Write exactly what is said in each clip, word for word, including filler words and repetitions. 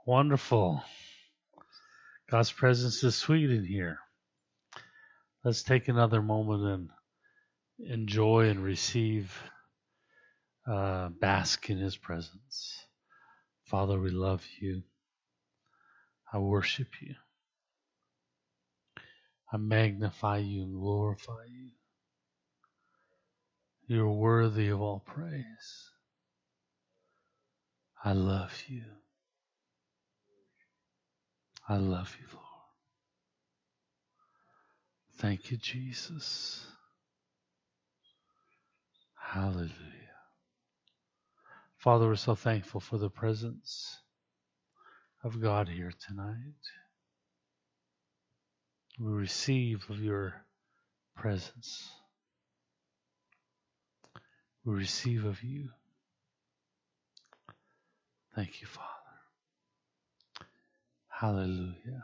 Wonderful. God's presence is sweet in here. Let's take another moment and enjoy and receive, uh, bask in His presence. Father, we love you. I worship you. I magnify you and glorify you. You're worthy of all praise. I love you. I love you, Lord. Thank you, Jesus. Hallelujah. Father, we're so thankful for the presence of God here tonight. We receive of your presence. We receive of you. Thank you, Father. Hallelujah.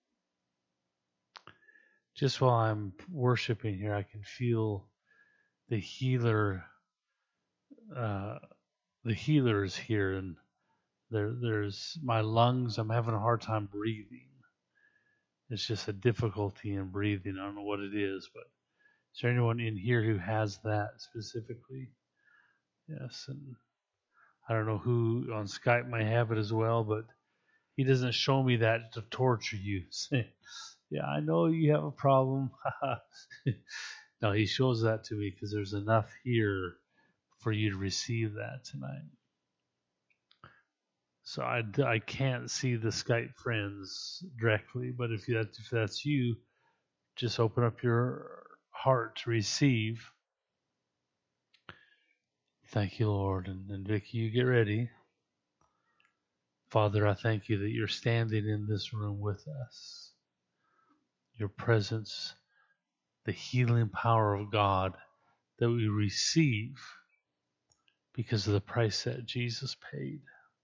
Just while I'm worshiping here, I can feel the healer. Uh, the healer is here, and there, there's my lungs. I'm having a hard time breathing. It's just a difficulty in breathing. I don't know what it is, but is there anyone in here who has that specifically? Yes, and I don't know who on Skype might have it as well, but he doesn't show me that to torture you. Yeah, I know you have a problem. No, he shows that to me because there's enough here for you to receive that tonight. So I, I can't see the Skype friends directly, but if that's, if that's you, just open up your heart to receive. Thank you, Lord. And, and Vicki, you get ready. Father, I thank you that you're standing in this room with us. Your presence, the healing power of God that we receive because of the price that Jesus paid.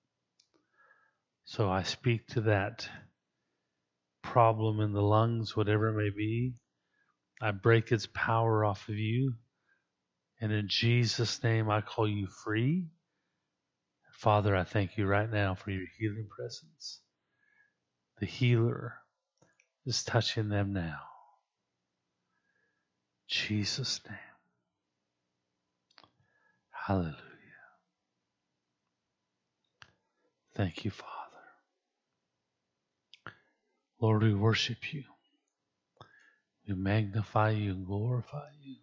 So I speak to that problem in the lungs, whatever it may be. I break its power off of you. And in Jesus' name, I call you free. Father, I thank you right now for your healing presence. The healer is touching them now. In Jesus' name. Hallelujah. Thank you, Father. Lord, we worship you. We magnify you and glorify you.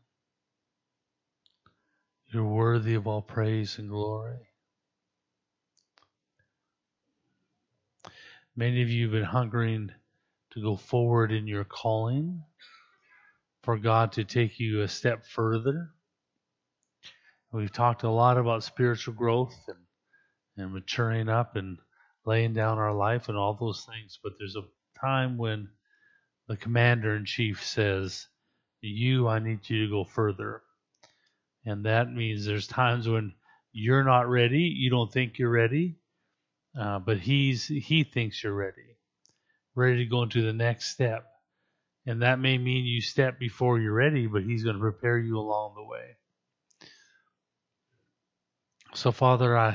You're worthy of all praise and glory. Many of you have been hungering to go forward in your calling, for God to take you a step further. We've talked a lot about spiritual growth and, and maturing up and laying down our life and all those things, but there's a time when the commander-in-chief says, you, I need you to go further. And that means there's times when you're not ready, you don't think you're ready, uh, but he's he thinks you're ready, ready to go into the next step. And that may mean you step before you're ready, but he's going to prepare you along the way. So, Father, I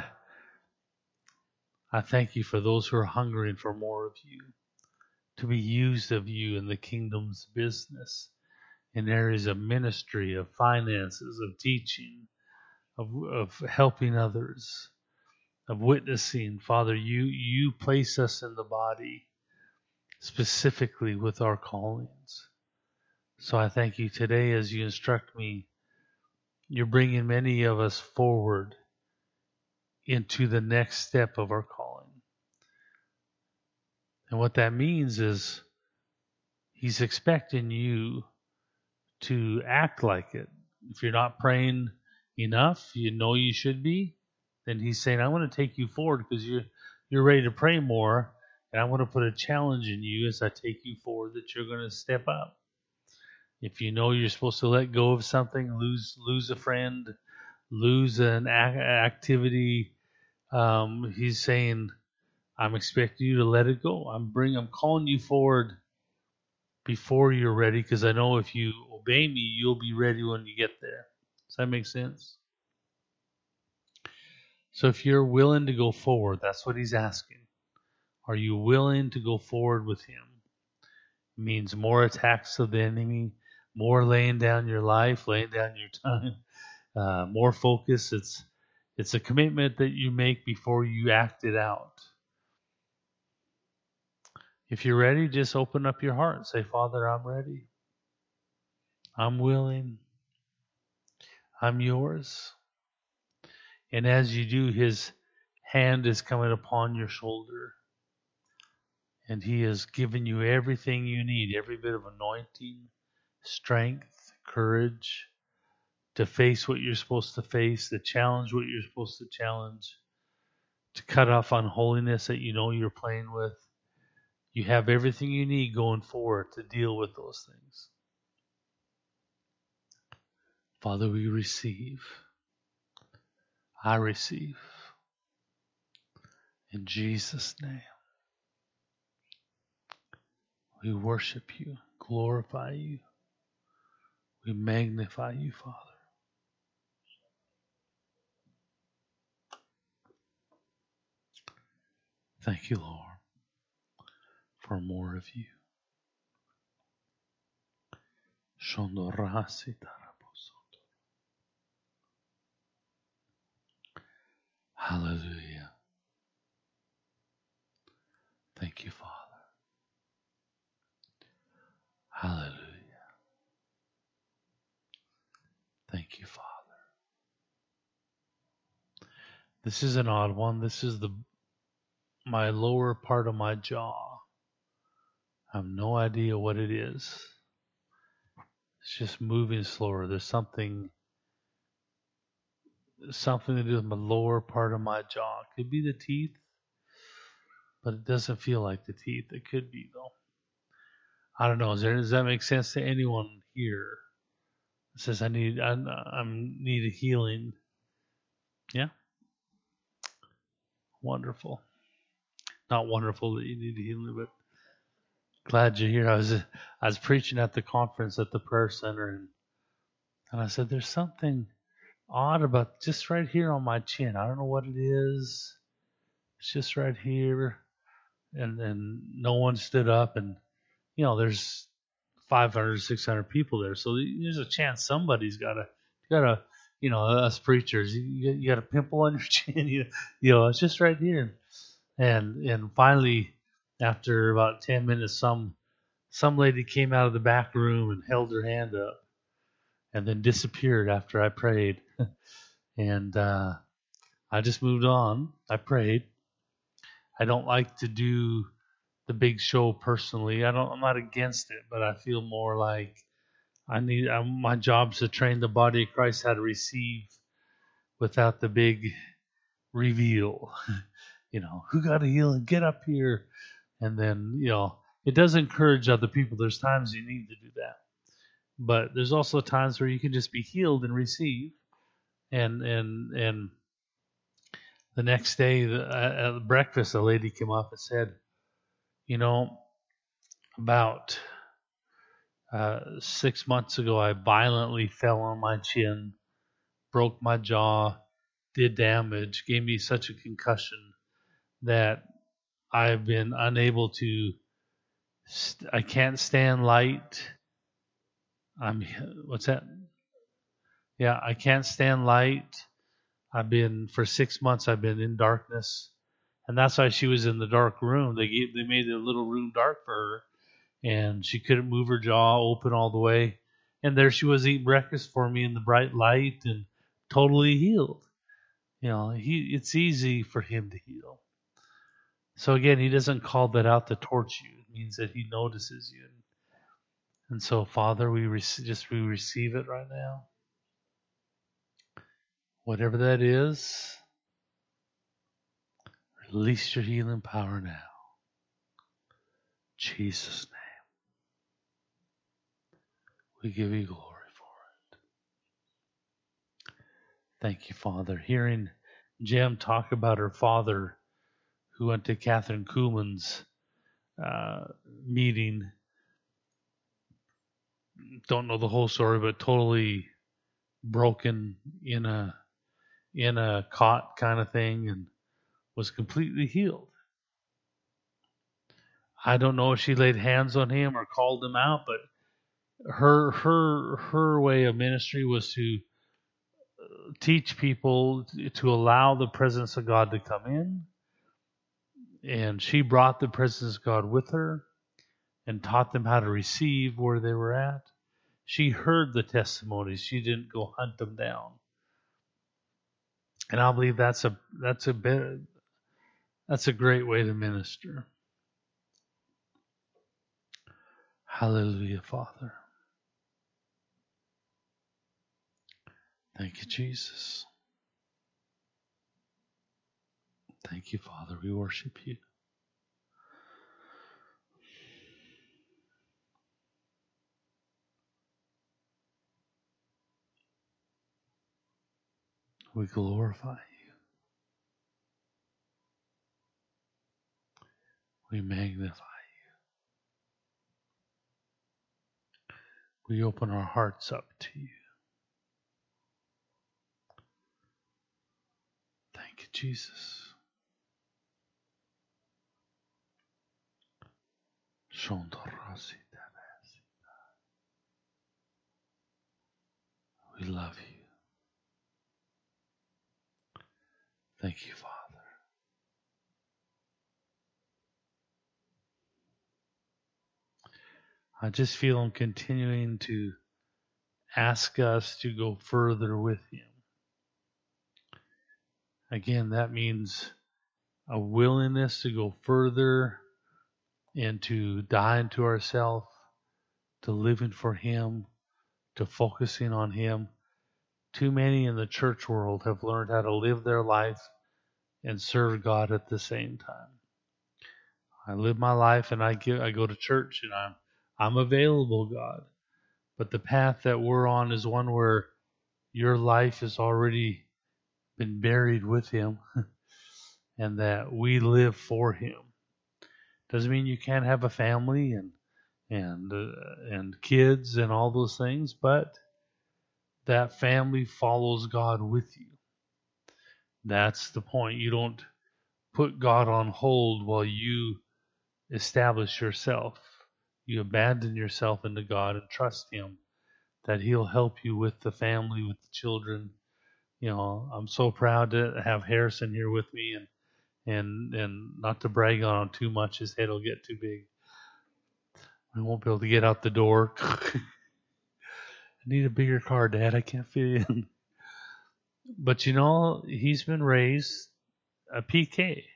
I thank you for those who are hungering for more of you, to be used of you in the kingdom's business, in areas of ministry, of finances, of teaching, of, of helping others, of witnessing. Father, you, you place us in the body specifically with our callings. So I thank you today as you instruct me. You're bringing many of us forward into the next step of our calling. And what that means is he's expecting you to act like it. If you're not praying enough, you know you should be, then he's saying, I want to take you forward because you're, you're ready to pray more, and I want to put a challenge in you as I take you forward that you're going to step up. If you know you're supposed to let go of something, lose lose a friend, lose an activity, um, he's saying, I'm expecting you to let it go. I'm bring, I'm calling you forward before you're ready, because I know if you obey me, you'll be ready when you get there. Does that make sense? So if you're willing to go forward, that's what he's asking. Are you willing to go forward with him? It means more attacks of the enemy, more laying down your life, laying down your time, uh, more focus. It's it's a commitment that you make before you act it out. If you're ready, just open up your heart and say, Father, I'm ready. I'm willing. I'm yours. And as you do, his hand is coming upon your shoulder. And he has given you everything you need, every bit of anointing, strength, courage to face what you're supposed to face, to challenge what you're supposed to challenge, to cut off unholiness that you know you're playing with. You have everything you need going forward to deal with those things. Father, we receive. I receive. In Jesus' name. We worship you, glorify you. We magnify you, Father. Thank you, Lord, for more of you. Hallelujah. Thank you, Father. Hallelujah. Thank you, Father. This is an odd one. This is the my lower part of my jaw. I have no idea what it is. It's just moving slower. There's something something to do with my lower part of my jaw. It could be the teeth, but it doesn't feel like the teeth. It could be, though. I don't know. Is there, does that make sense to anyone here? It says I need I, I need a healing. Yeah, wonderful. Not wonderful that you need a healing, but glad you're here. I was I was preaching at the conference at the prayer center, and and I said there's something odd about just right here on my chin. I don't know what it is. It's just right here, and and no one stood up, and you know there's five hundred, six hundred people there, so there's a chance somebody's got a got a you know us preachers. You, you got a pimple on your chin. You, you know it's just right here, and and finally after about ten minutes, some some lady came out of the back room and held her hand up, and then disappeared after I prayed, and uh, I just moved on. I prayed. I don't like to do the big show personally. I don't. I'm not against it, but I feel more like I need. I, my job's to train the body of Christ how to receive without the big reveal. You know, who got a healing? Get up here, and then you know it does encourage other people. There's times you need to do that, but there's also times where you can just be healed and receive. And and and the next day the, at breakfast, a lady came up and said, you know, about uh, six months ago, I violently fell on my chin, broke my jaw, did damage, gave me such a concussion that I've been unable to. St- I can't stand light. I'm what's that? Yeah, I can't stand light. I've been for six months. I've been in darkness, and that's why she was in the dark room. They gave, they made the little room dark for her, and she couldn't move her jaw open all the way. And there she was eating breakfast for me in the bright light and totally healed. You know, he it's easy for him to heal. So again, he doesn't call that out to torch you. It means that he notices you. And so, Father, we rec- just we receive it right now. Whatever that is, release your healing power now. In Jesus' name. We give you glory for it. Thank you, Father. Hearing Jem talk about her father who went to Catherine Kuhlman's uh, meeting. Don't know the whole story, but totally broken in a in a cot kind of thing, and was completely healed. I don't know if she laid hands on him or called him out, but her her her way of ministry was to teach people to allow the presence of God to come in, and she brought the presence of God with her and taught them how to receive where they were at. She heard the testimonies. She didn't go hunt them down. And I believe that's a that's a bit, that's a great way to minister. Hallelujah, Father. Thank you, Jesus. Thank you, Father. We worship you. We glorify you. We magnify you. We open our hearts up to you. Thank you, Jesus. We love you. Thank you, Father. I just feel him continuing to ask us to go further with him. Again, that means a willingness to go further and to die into ourselves, to living for him, to focusing on him. Too many in the church world have learned how to live their life and serve God at the same time. I live my life and I give, I go to church and I'm I'm available, God. But the path that we're on is one where your life has already been buried with him and that we live for him. Doesn't mean you can't have a family and and uh, and kids and all those things, but that family follows God with you. That's the point. You don't put God on hold while you establish yourself. You abandon yourself into God and trust him that he'll help you with the family, with the children. You know, I'm so proud to have Harrison here with me, and and and not to brag on him too much, his head will get too big. I won't be able to get out the door. I need a bigger car, Dad. I can't fit in. But you know, he's been raised a P K.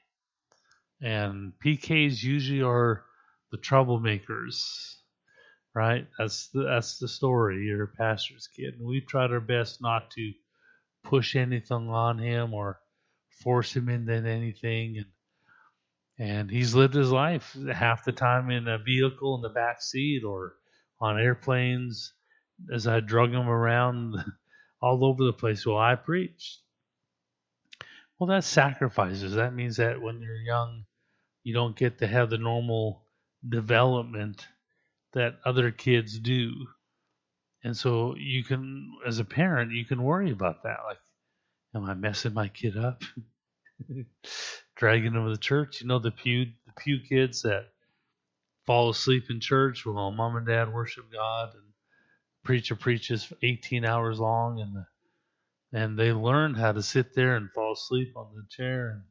And P Ks usually are the troublemakers, right? That's the, that's the story. You're a pastor's kid. And we tried our best not to push anything on him or force him into anything. And and he's lived his life half the time in a vehicle in the back seat or on airplanes as I drug him around all over the place while I preached. Well, that's sacrifices. That means that when you're young, you don't get to have the normal development that other kids do. And so you can, as a parent, you can worry about that. Like, am I messing my kid up? Dragging them to the church? You know, the pew, the pew kids that fall asleep in church while mom and dad worship God, and preacher preaches eighteen hours long, and the, and they learn how to sit there and fall asleep on the chair. And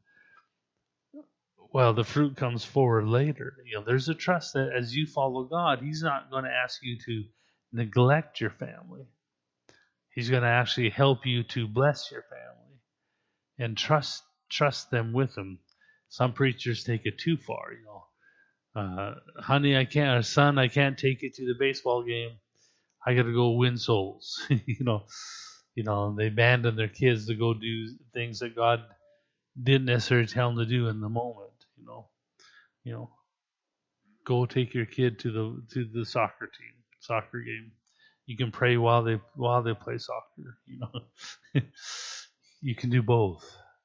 well, the fruit comes forward later. You know, there's a trust that as you follow God, he's not going to ask you to neglect your family. He's going to actually help you to bless your family and trust trust them with him. Some preachers take it too far, you know. Uh, honey, I can't, or son, I can't take you to the baseball game. I got to go win souls. you know, you know, they abandon their kids to go do things that God didn't necessarily tell them to do in the moment. You know, you know, go take your kid to the to the soccer team, soccer game. You can pray while they while they play soccer. You know, you can do both.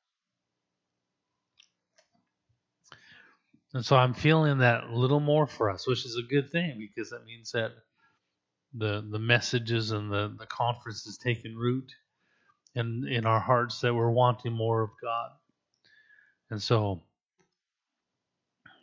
And so I'm feeling that a little more for us, which is a good thing because that means that the the messages and the the conference is taking root in in our hearts, that we're wanting more of God. And so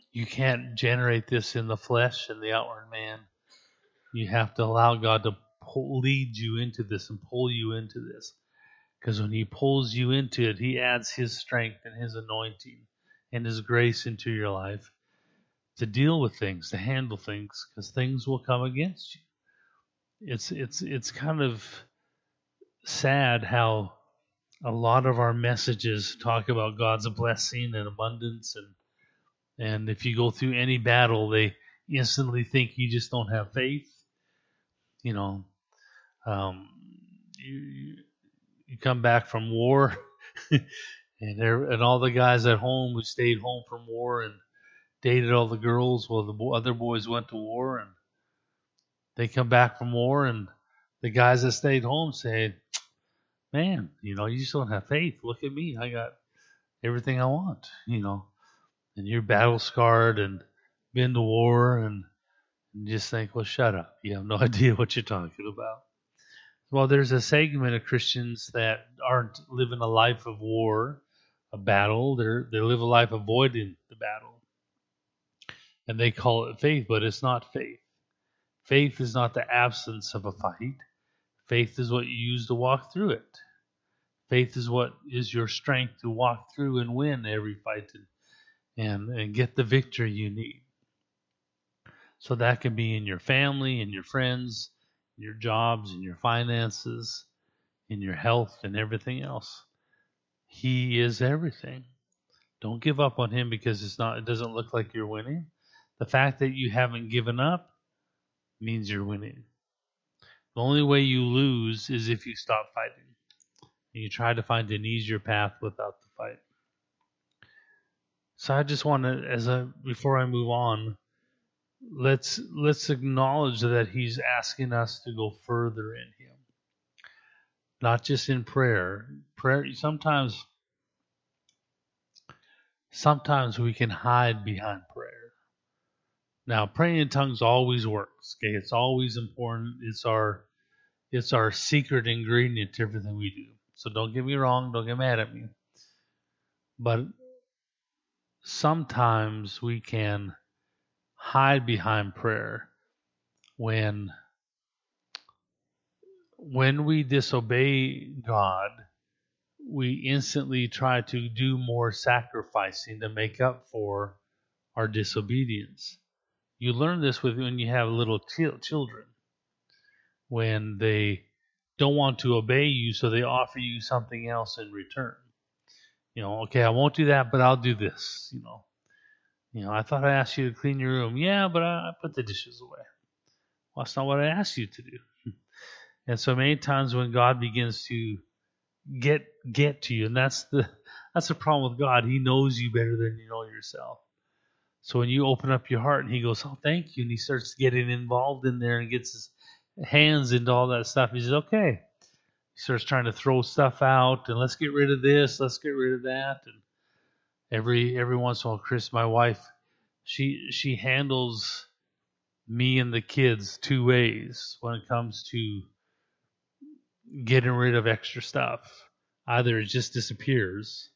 You can't generate this in the flesh and the outward man. You have to allow God to pull, lead you into this and pull you into this. Because when he pulls you into it, he adds his strength and his anointing and his grace into your life to deal with things, to handle things, because things will come against you. It's it's it's kind of sad how a lot of our messages talk about God's blessing and abundance, and and if you go through any battle, they instantly think you just don't have faith. You know, um, you you come back from war, and there and all the guys at home who stayed home from war and dated all the girls, well, the bo- other boys went to war, and they come back from war, and the guys that stayed home say, "Man, you know, you just don't have faith. Look at me. I got everything I want, you know." And you're battle scarred and been to war, and, and just think, well, shut up. You have no idea what you're talking about. Well, there's a segment of Christians that aren't living a life of war, a battle. They're, they live a life avoiding the battle. And they call it faith, but it's not faith. Faith is not the absence of a fight. Faith is what you use to walk through it. Faith is what is your strength to walk through and win every fight and, and, and get the victory you need. So that can be in your family, in your friends, in your jobs, in your finances, in your health, and everything else. He is everything. Don't give up on him because it's not. It doesn't look like you're winning. The fact that you haven't given up means you're winning. The only way you lose is if you stop fighting and you try to find an easier path without the fight. So I just want to, as a before I move on, let's let's acknowledge that he's asking us to go further in him, not just in prayer. Prayer sometimes sometimes we can hide behind prayer. Now, praying in tongues always works. Okay, it's always important. It's our it's our secret ingredient to everything we do. So don't get me wrong. Don't get mad at me. But sometimes we can hide behind prayer when when we disobey God, we instantly try to do more sacrificing to make up for our disobedience. You learn this with when you have little ch- children, when they don't want to obey you, so they offer you something else in return. You know, okay, I won't do that, but I'll do this. You know, you know, I thought I asked you to clean your room. Yeah, but I, I put the dishes away. Well, that's not what I asked you to do. And so many times when God begins to get get to you, and that's the that's the problem with God. He knows you better than you know yourself. So when you open up your heart and he goes, "Oh, thank you," and he starts getting involved in there and gets his hands into all that stuff, he says, "Okay." He starts trying to throw stuff out and let's get rid of this, let's get rid of that. And every every once in a while, Chris, my wife, she she handles me and the kids two ways when it comes to getting rid of extra stuff. Either it just disappears,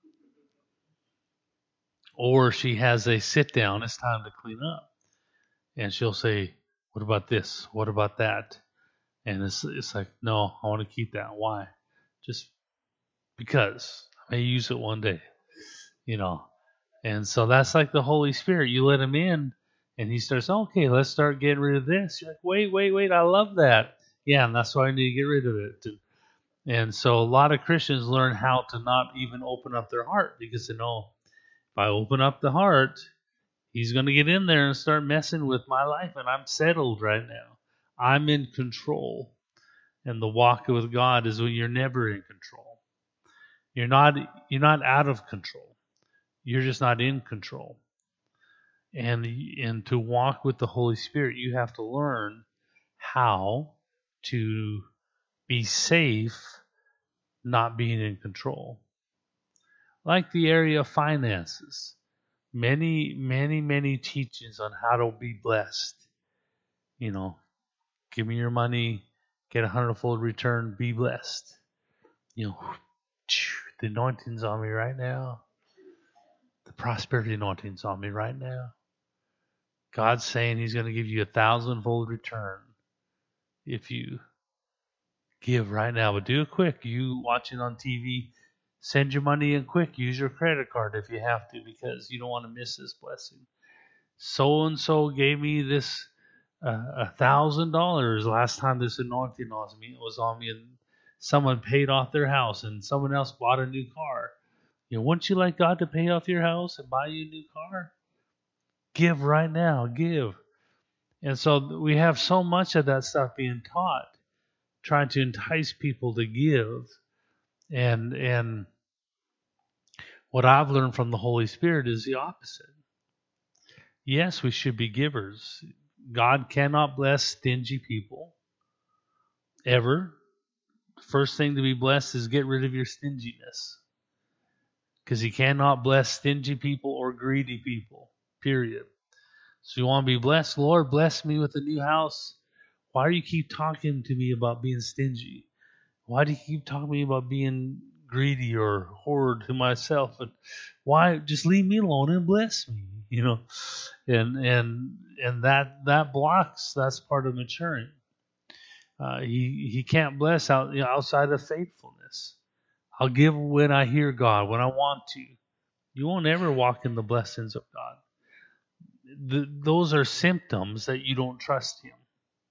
or she has a sit down, it's time to clean up. And she'll say, "What about this? What about that?" And it's it's like, "No, I want to keep that." Why? Just because I may use it one day, you know. And so that's like the Holy Spirit. You let him in, and he starts, "Okay, let's start getting rid of this." You're like, "Wait, wait, wait, I love that." Yeah, and that's why I need to get rid of it. And, and so a lot of Christians learn how to not even open up their heart because they know, if I open up the heart, he's going to get in there and start messing with my life, and I'm settled right now. I'm in control. And the walk with God is when you're never in control. You're not you're not out of control. You're just not in control. And and to walk with the Holy Spirit, you have to learn how to be safe not being in control. Like the area of finances. Many, many, many teachings on how to be blessed. You know, give me your money, get a hundredfold return, be blessed. You know, the anointing's on me right now. The prosperity anointing's on me right now. God's saying He's going to give you a thousandfold return if you give right now. But do it quick. You watching on T V, send your money in quick. Use your credit card if you have to, because you don't want to miss this blessing. So and so gave me this uh, a thousand dollars last time this anointing was me. It was on me, and someone paid off their house, and someone else bought a new car. You know, wouldn't you like God to pay off your house and buy you a new car? Give right now. Give. And so we have so much of that stuff being taught, trying to entice people to give. And and what I've learned from the Holy Spirit is the opposite. Yes, we should be givers. God cannot bless stingy people, ever. First thing to be blessed is get rid of your stinginess. Because He cannot bless stingy people or greedy people, period. So you want to be blessed? Lord, bless me with a new house. Why do you keep talking to me about being stingy? Why do you keep talking to me about being greedy or hoard to myself? And why just leave me alone and bless me? You know, and and and that that blocks. That's part of maturing. Uh, he he can't bless out you know, outside of faithfulness. I'll give when I hear God, when I want to. You won't ever walk in the blessings of God. The, those are symptoms that you don't trust Him.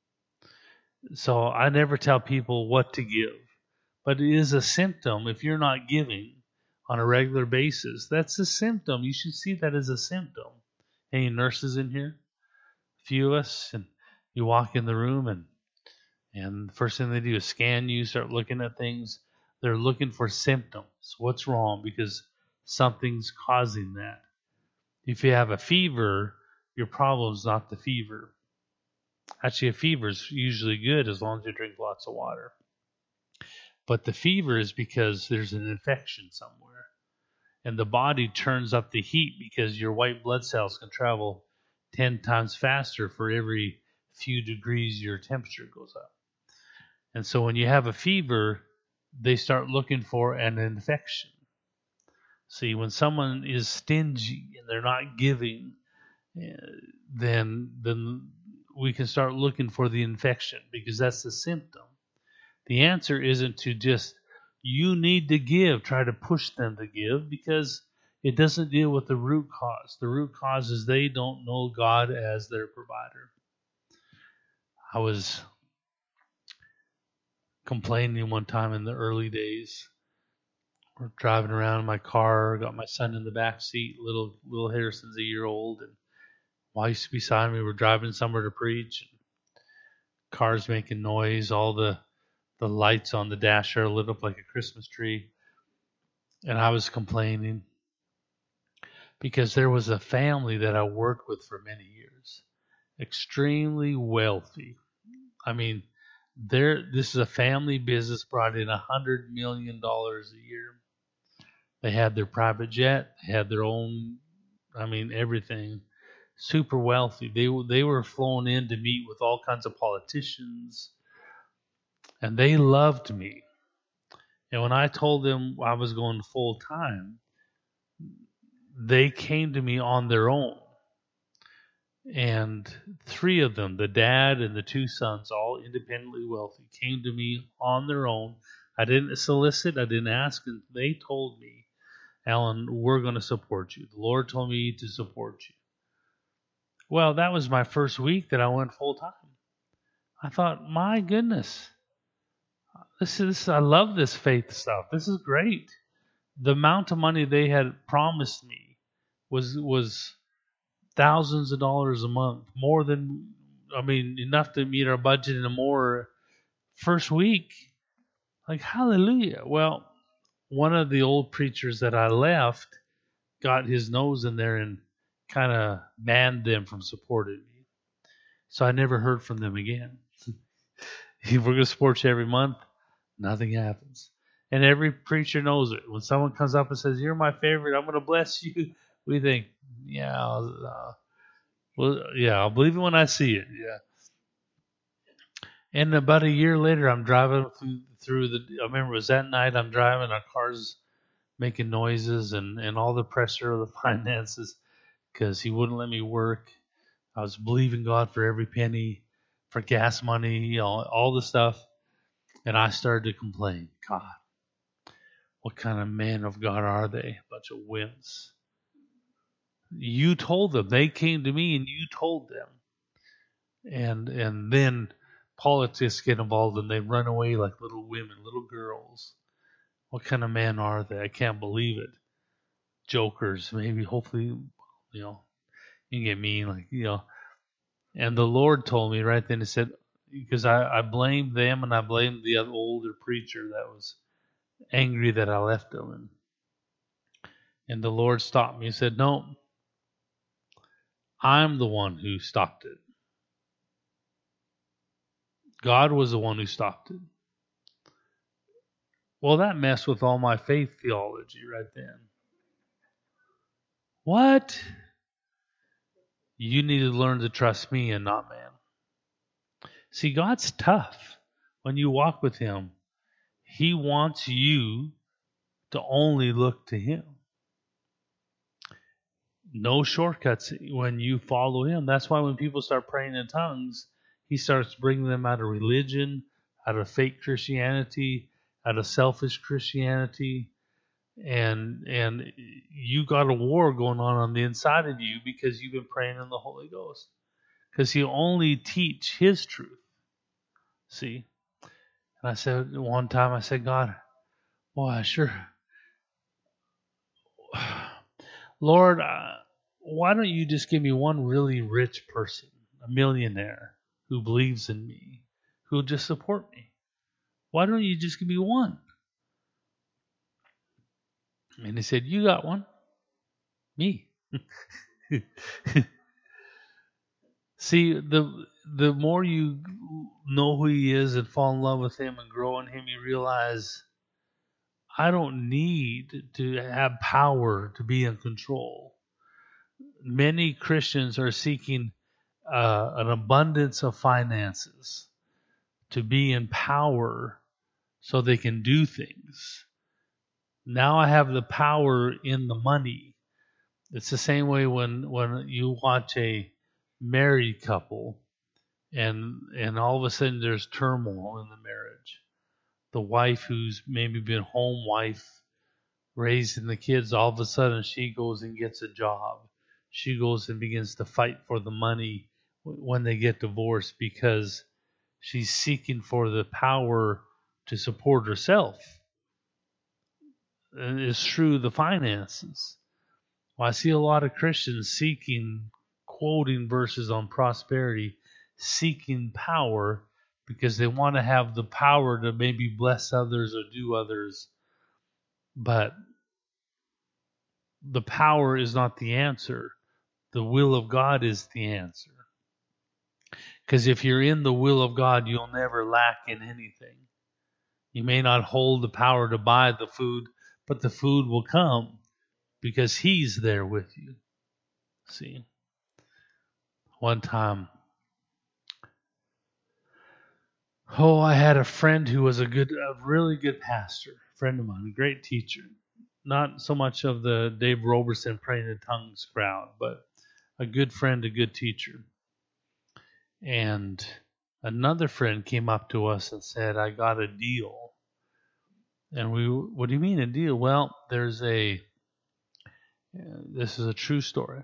So I never tell people what to give. But it is a symptom if you're not giving on a regular basis. That's a symptom. You should see that as a symptom. Any nurses in here? A few of us. And you walk in the room and and the first thing they do is scan you, start looking at things. They're looking for symptoms. What's wrong? Because something's causing that. If you have a fever, your problem's not the fever. Actually, a fever is usually good as long as you drink lots of water. But the fever is because there's an infection somewhere. And the body turns up the heat because your white blood cells can travel ten times faster for every few degrees your temperature goes up. And so when you have a fever, they start looking for an infection. See, when someone is stingy and they're not giving, then then we can start looking for the infection, because that's the symptom. The answer isn't to just, you need to give, try to push them to give, because it doesn't deal with the root cause. The root cause is they don't know God as their provider. I was complaining one time in the early days. We're driving around in my car, got my son in the back seat, little little Harrison's a year old, and wife's beside me. We're driving somewhere to preach. Cars making noise, all the the lights on the dash are lit up like a Christmas tree. And I was complaining because there was a family that I worked with for many years, extremely wealthy. I mean, there. This is a family business, brought in a hundred million dollars a year. They had their private jet, they had their own, I mean, everything. Super wealthy. They they were flown in to meet with all kinds of politicians, and they loved me. And when I told them I was going full time, they came to me on their own. And three of them, the dad and the two sons, all independently wealthy, came to me on their own. I didn't solicit, I didn't ask, and they told me, Alan, we're going to support you. The Lord told me to support you. Well, that was my first week that I went full time. I thought, my goodness, this is, I love this faith stuff. This is great. The amount of money they had promised me was was thousands of dollars a month, more than, I mean, enough to meet our budget and more. First week, like, hallelujah. Well, one of the old preachers that I left got his nose in there and kind of banned them from supporting me. So I never heard from them again. If we're going to support you every month, nothing happens. And every preacher knows it. When someone comes up and says, you're my favorite, I'm going to bless you, we think, yeah, uh, well, yeah, I'll believe it when I see it. Yeah. And about a year later, I'm driving through, through the, I remember it was that night, I'm driving, our car's making noises and, and all the pressure of the finances because he wouldn't let me work. I was believing God for every penny, for gas money, you know, all the stuff. And I started to complain. God, what kind of men of God are they? A bunch of wimps. You told them. They came to me and you told them. And and then politics get involved and they run away like little women, little girls. What kind of men are they? I can't believe it. Jokers, maybe, hopefully, you know, you get mean, like, you know. And the Lord told me right then, He said, because I, I blamed them and I blamed the other older preacher that was angry that I left him. And, and the Lord stopped me and said, no, I'm the one who stopped it. God was the one who stopped it. Well, that messed with all my faith theology right then. What? You need to learn to trust me and not man. See, God's tough when you walk with Him. He wants you to only look to Him. No shortcuts when you follow Him. That's why when people start praying in tongues, He starts bringing them out of religion, out of fake Christianity, out of selfish Christianity. And and you got a war going on on the inside of you because you've been praying in the Holy Ghost. Because He'll only teach His truth. See? And I said one time, I said, God, boy, I sure... Lord, uh, why don't you just give me one really rich person, a millionaire, who believes in me, who'll just support me? Why don't you just give me one? And He said, you got one. Me. See, the the more you know who He is and fall in love with Him and grow in Him, you realize I don't need to have power to be in control. Many Christians are seeking uh, an abundance of finances to be in power so they can do things. Now I have the power in the money. It's the same way when, when you watch a married couple and and all of a sudden there's turmoil in the marriage. The wife who's maybe been home wife raising the kids, all of a sudden she goes and gets a job. She goes and begins to fight for the money when they get divorced because she's seeking for the power to support herself. And it's through the finances. Well, I see a lot of Christians seeking, quoting verses on prosperity, seeking power because they want to have the power to maybe bless others or do others. But the power is not the answer. The will of God is the answer. Because if you're in the will of God, you'll never lack in anything. You may not hold the power to buy the food, but the food will come because He's there with you. See? One time, oh, I had a friend who was a good, a really good pastor, a friend of mine, a great teacher. Not so much of the Dave Roberson praying in tongues crowd, but a good friend, a good teacher. And another friend came up to us and said, I got a deal. And we, what do you mean a deal? Well, there's a, this is a true story.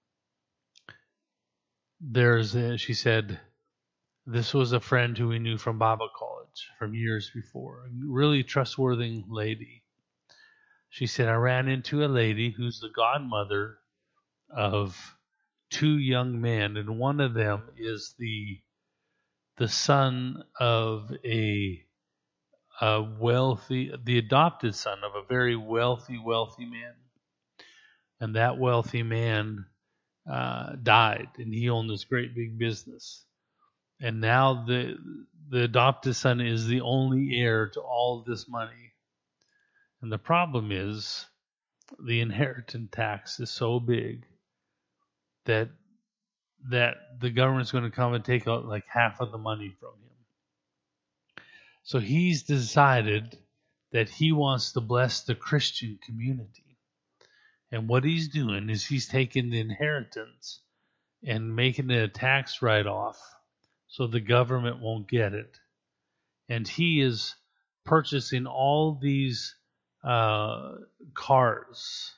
There's a, she said, this was a friend who we knew from Bible college from years before. A really trustworthy lady. She said, I ran into a lady who's the godmother of two young men, and one of them is the the son of a, a wealthy, the adopted son of a very wealthy, wealthy man. And that wealthy man uh, died, and he owned this great big business. And now the the adopted son is the only heir to all of this money. And the problem is the inheritance tax is so big that that the government's going to come and take out like half of the money from him. So he's decided that he wants to bless the Christian community. And what he's doing is he's taking the inheritance and making it a tax write-off so the government won't get it. And he is purchasing all these uh, cars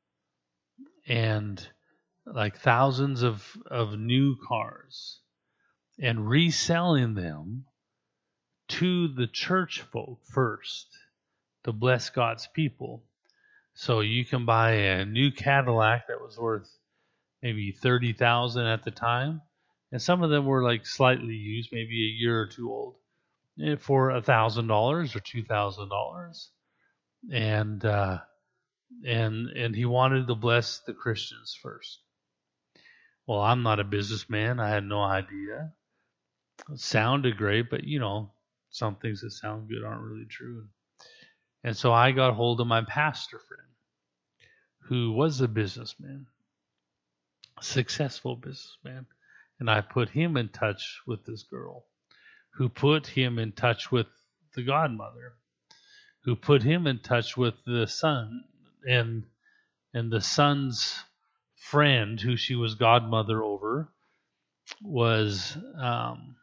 and like thousands of, of new cars and reselling them to the church folk first to bless God's people. So you can buy a new Cadillac that was worth maybe thirty thousand dollars at the time, and some of them were like slightly used, maybe a year or two old, for one thousand dollars or two thousand dollars. And uh, and and he wanted to bless the Christians first. Well, I'm not a businessman. I had no idea. It sounded great, but you know, some things that sound good aren't really true. And so I got hold of my pastor friend, who was a businessman, a successful businessman, and I put him in touch with this girl, who put him in touch with the godmother, who put him in touch with the son, and and the son's friend, who she was godmother over, was um,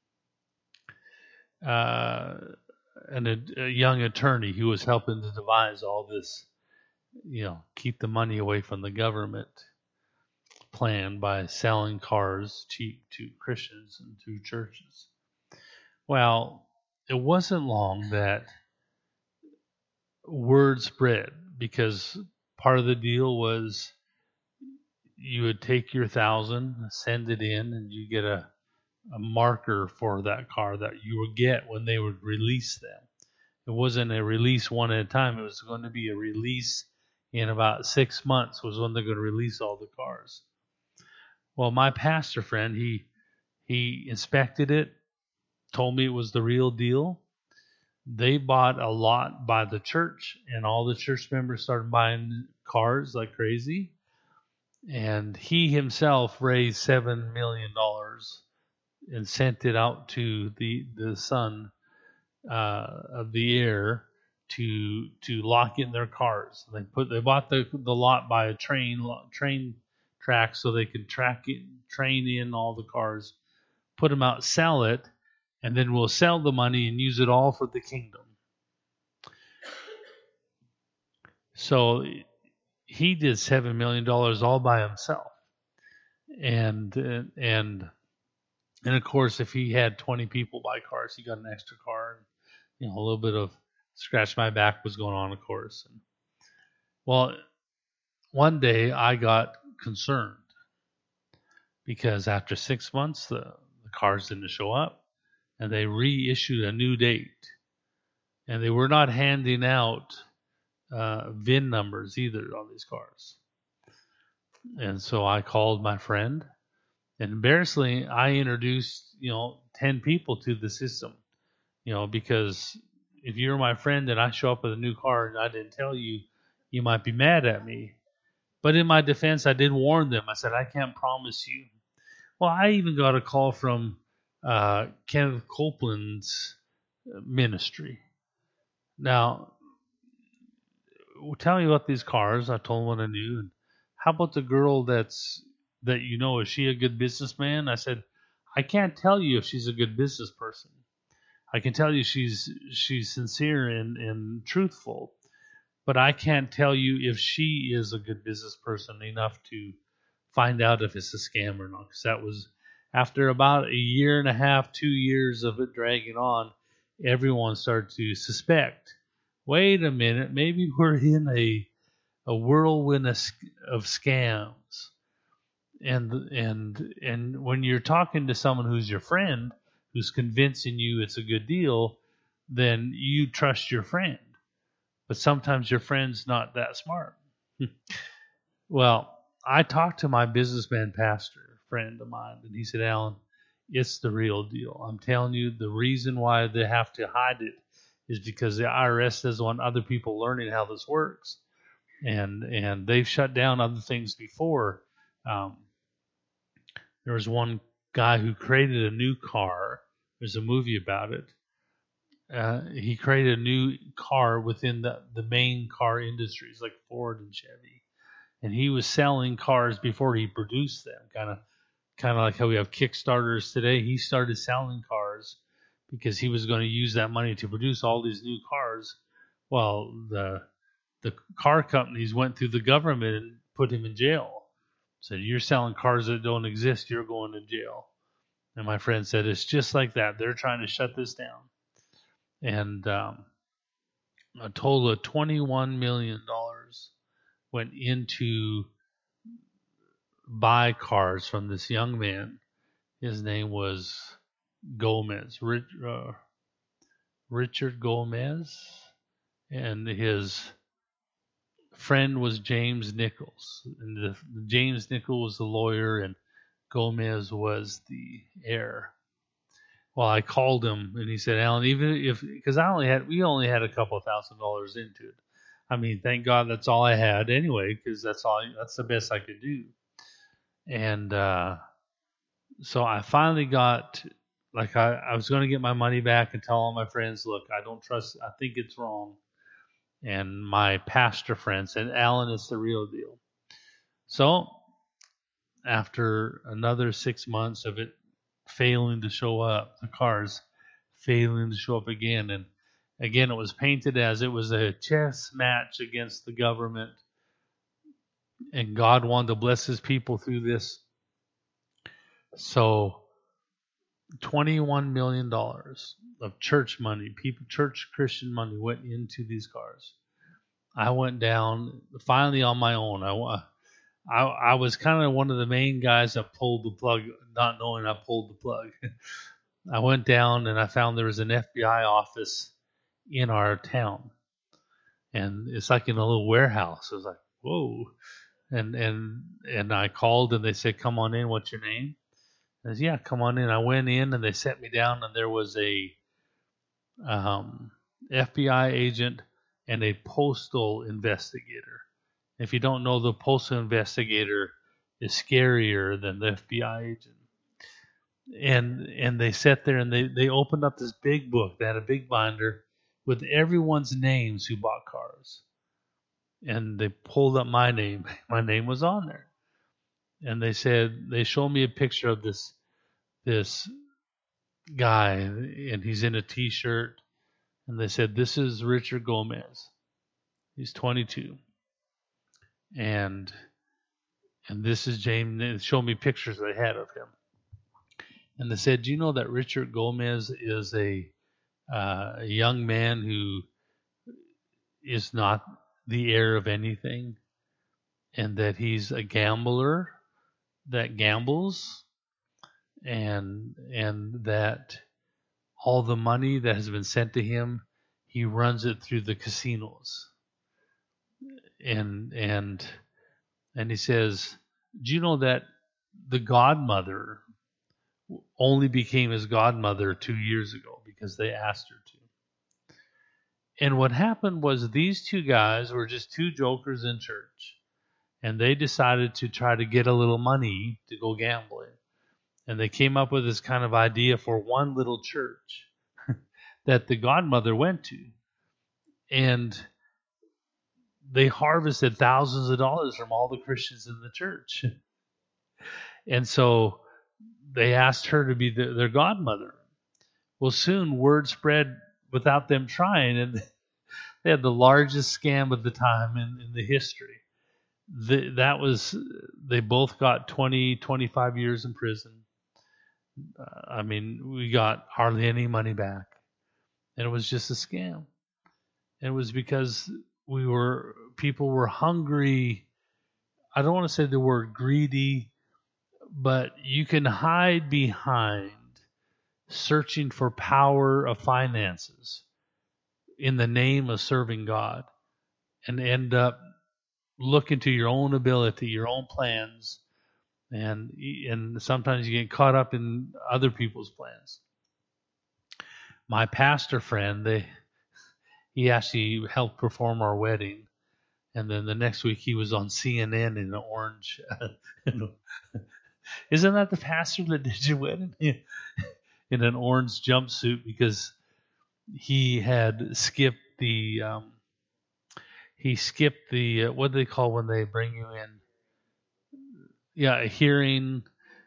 uh, an, a young attorney who was helping to devise all this, you know, keep the money away from the government plan by selling cars cheap to Christians and to churches. Well, it wasn't long that word spread, because part of the deal was you would take your thousand, send it in, and you get a, a marker for that car that you would get when they would release them. It wasn't a release one at a time. It was going to be a release in about six months was when they're going to release all the cars. Well, my pastor friend, he he inspected it, told me it was the real deal. They bought a lot by the church, and all the church members started buying cars like crazy. And he himself raised seven million dollars and sent it out to the the son uh, of the heir to to lock in their cars. They put they bought the the lot by a train train track so they could track it, train in all the cars, put them out, sell it, and then we'll sell the money and use it all for the kingdom. So he did seven million dollars all by himself. And and and of course, if he had twenty people buy cars, he got an extra car. And, you know, a little bit of scratch my back was going on, of course. And, well, one day I got concerned because after six months, the, the cars didn't show up, and they reissued a new date, and they were not handing out uh, V I N numbers either on these cars. And so I called my friend, and embarrassingly, I introduced, you know, ten people to the system, you know, because if you're my friend and I show up with a new car and I didn't tell you, you might be mad at me. But in my defense, I did warn them. I said, I can't promise you. Well, I even got a call from uh, Kenneth Copeland's ministry. Now, tell me about these cars. I told him what I knew. And how about the girl that's that you know? Is she a good businessman? I said, I can't tell you if she's a good business person. I can tell you she's she's sincere and, and truthful, but I can't tell you if she is a good business person enough to find out if it's a scam or not. Because that was after about a year and a half, two years of it dragging on, everyone started to suspect. Wait a minute, maybe we're in a a whirlwind of, of scams. And and and when you're talking to someone who's your friend, who's convincing you it's a good deal, then you trust your friend. But sometimes your friend's not that smart. Well, I talked to my businessman pastor, friend of mine, and he said, Alan, it's the real deal. I'm telling you, the reason why they have to hide it is because the I R S doesn't want other people learning how this works. And and they've shut down other things before. Um, there was one guy who created a new car. There's a movie about it. uh, he created a new car within the, the main car industries like Ford and Chevy. And he was selling cars before he produced them, kind of kind of like how we have Kickstarters today. He started selling cars because he was going to use that money to produce all these new cars. Well, the the car companies went through the government and put him in jail. Said, you're selling cars that don't exist, you're going to jail. And my friend said, it's just like that. They're trying to shut this down. And um, a total of twenty-one million dollars went into buy cars from this young man. His name was Gomez, Rich, uh, Richard Gomez, and his friend was James Nichols. And the, James Nichols was the lawyer, and Gomez was the heir. Well, I called him, and he said, Alan, even if, because I only had, we only had a couple of thousand dollars into it. I mean, thank God that's all I had anyway, because that's all, that's the best I could do. And uh, so I finally got, like, I, I was going to get my money back and tell all my friends, look, I don't trust, I think it's wrong. And my pastor friend said, Alan, it's the real deal. So after another six months of it failing to show up, the cars failing to show up again, and again it was painted as it was a chess match against the government, and God wanted to bless his people through this. So twenty-one million dollars of church money, people, church Christian money went into these cars. I went down finally on my own. I, I, I was kind of one of the main guys that pulled the plug, not knowing I pulled the plug. I went down and I found there was an F B I office in our town. And it's like in a little warehouse. I was like, whoa. And and and I called and they said, come on in, what's your name? I said, yeah, come on in. I went in and they set me down, and there was a um, F B I agent and a postal investigator. If you don't know, the postal investigator is scarier than the F B I agent. And and they sat there and they, they opened up this big book. They had a big binder with everyone's names who bought cars. And they pulled up my name. My name was on there. And they said, they showed me a picture of this this guy, and he's in a t-shirt. And they said, this is Richard Gomez. He's twenty-two. And and this is James. They showed me pictures they had of him. And they said, do you know that Richard Gomez is a, uh, a young man who is not the heir of anything, and that he's a gambler that gambles, and and that all the money that has been sent to him, he runs it through the casinos. And and and he says, do you know that the godmother only became his godmother two years ago because they asked her to? And what happened was these two guys were just two jokers in church, and they decided to try to get a little money to go gambling. And they came up with this kind of idea for one little church that the godmother went to. And they harvested thousands of dollars from all the Christians in the church. And so they asked her to be the, their godmother. Well, soon word spread without them trying, and they had the largest scam of the time in, in the history. The, that was, they both got twenty, twenty-five years in prison. Uh, I mean, we got hardly any money back. And it was just a scam. And it was because we were, people were hungry. I don't want to say the word greedy, but you can hide behind searching for power of finances in the name of serving God, and end up looking to your own ability, your own plans, and and sometimes you get caught up in other people's plans. My pastor friend, they he actually helped perform our wedding, and then the next week he was on C N N in an orange. Isn't that the pastor that did your wedding? In an orange jumpsuit, because he had skipped the um, he skipped the uh, what do they call when they bring you in? Yeah, a hearing.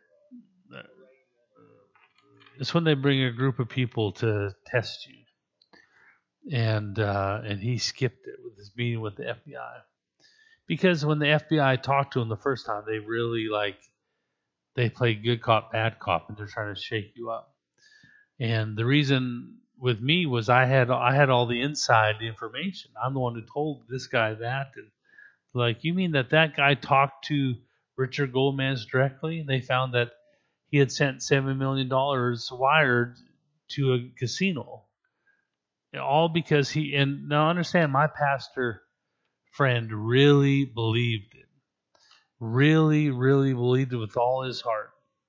It's when they bring a group of people to test you, and uh, and he skipped it with his meeting with the F B I because when the F B I talked to him the first time, they really like they play good cop, bad cop, and they're trying to shake you up. And the reason with me was I had I had all the inside information. I'm the one who told this guy that, and like, you mean that that guy talked to Richard Goldmans directly? And they found that he had sent seven million dollars wired to a casino, all because he. And now understand, my pastor friend really believed it, really, really believed it with all his heart,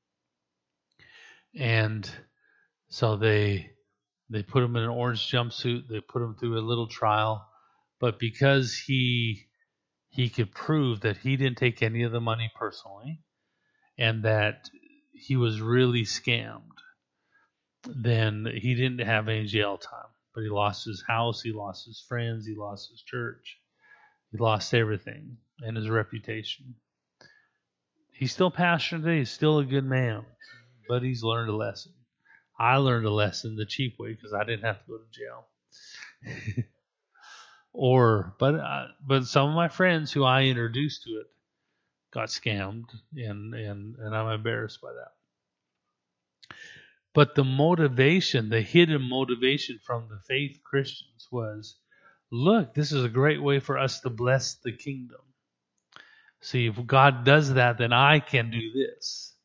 and so they they put him in an orange jumpsuit. They put him through a little trial, but because he he could prove that he didn't take any of the money personally and that he was really scammed, then he didn't have any jail time. But he lost his house, he lost his friends, he lost his church, he lost everything and his reputation. He's still passionate today, he's still a good man, but he's learned a lesson. I learned a lesson the cheap way because I didn't have to go to jail. or, but uh, but some of my friends who I introduced to it got scammed, and, and, and I'm embarrassed by that. But the motivation, the hidden motivation from the faith Christians was, look, this is a great way for us to bless the kingdom. See, if God does that, then I can do this.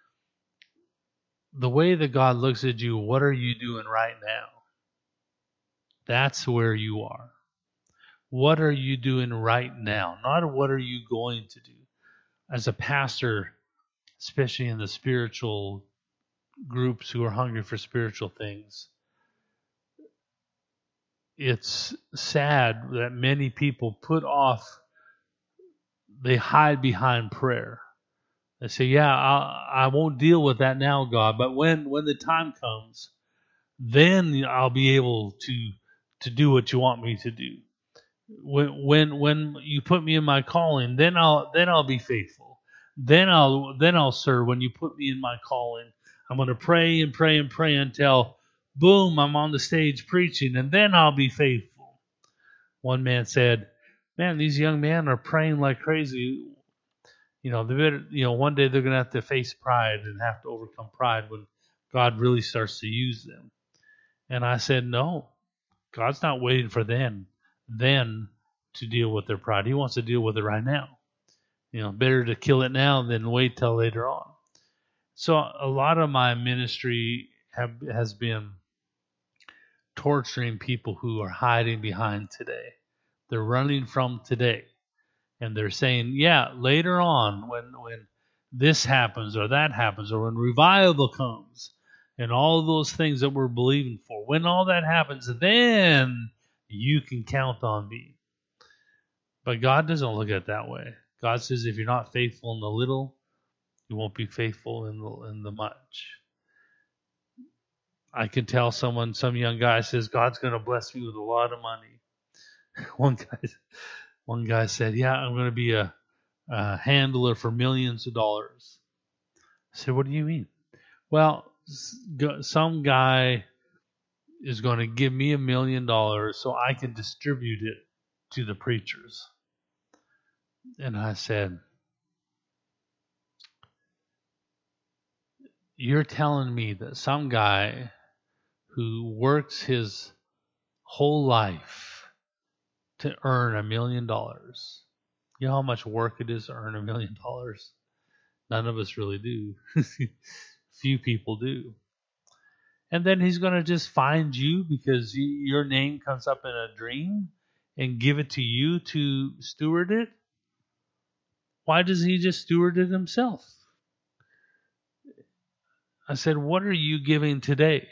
The way that God looks at you, what are you doing right now? That's where you are. What are you doing right now? Not what are you going to do. As a pastor, especially in the spiritual groups who are hungry for spiritual things, it's sad that many people put off, they hide behind prayer. They say, yeah, I'll, I won't deal with that now, God, but when, when the time comes, then I'll be able to to do what you want me to do. When when when you put me in my calling, then I'll then I'll be faithful. Then I'll then I'll serve. When you put me in my calling, I'm going to pray and pray and pray until, boom, I'm on the stage preaching, and then I'll be faithful. One man said, "Man, these young men are praying like crazy. You know, they better, you know, one day they're going to have to face pride and have to overcome pride when God really starts to use them." And I said, no, God's not waiting for them then to deal with their pride. He wants to deal with it right now. You know, better to kill it now than wait till later on. So a lot of my ministry have, has been torturing people who are hiding behind today. They're running from today. And they're saying, yeah, later on when when this happens or that happens or when revival comes and all of those things that we're believing for, when all that happens, then you can count on me. But God doesn't look at it that way. God says if you're not faithful in the little, you won't be faithful in the, in the much. I can tell someone, some young guy says, God's going to bless me with a lot of money. One guy, one guy said, yeah, I'm going to be a, a handler for millions of dollars. I said, what do you mean? Well, some guy is going to give me a million dollars so I can distribute it to the preachers. And I said, you're telling me that some guy who works his whole life to earn a million dollars, you know how much work it is to earn a million dollars? None of us really do. Few people do. And then he's going to just find you because you, your name comes up in a dream and give it to you to steward it? Why does he just steward it himself? I said, what are you giving today?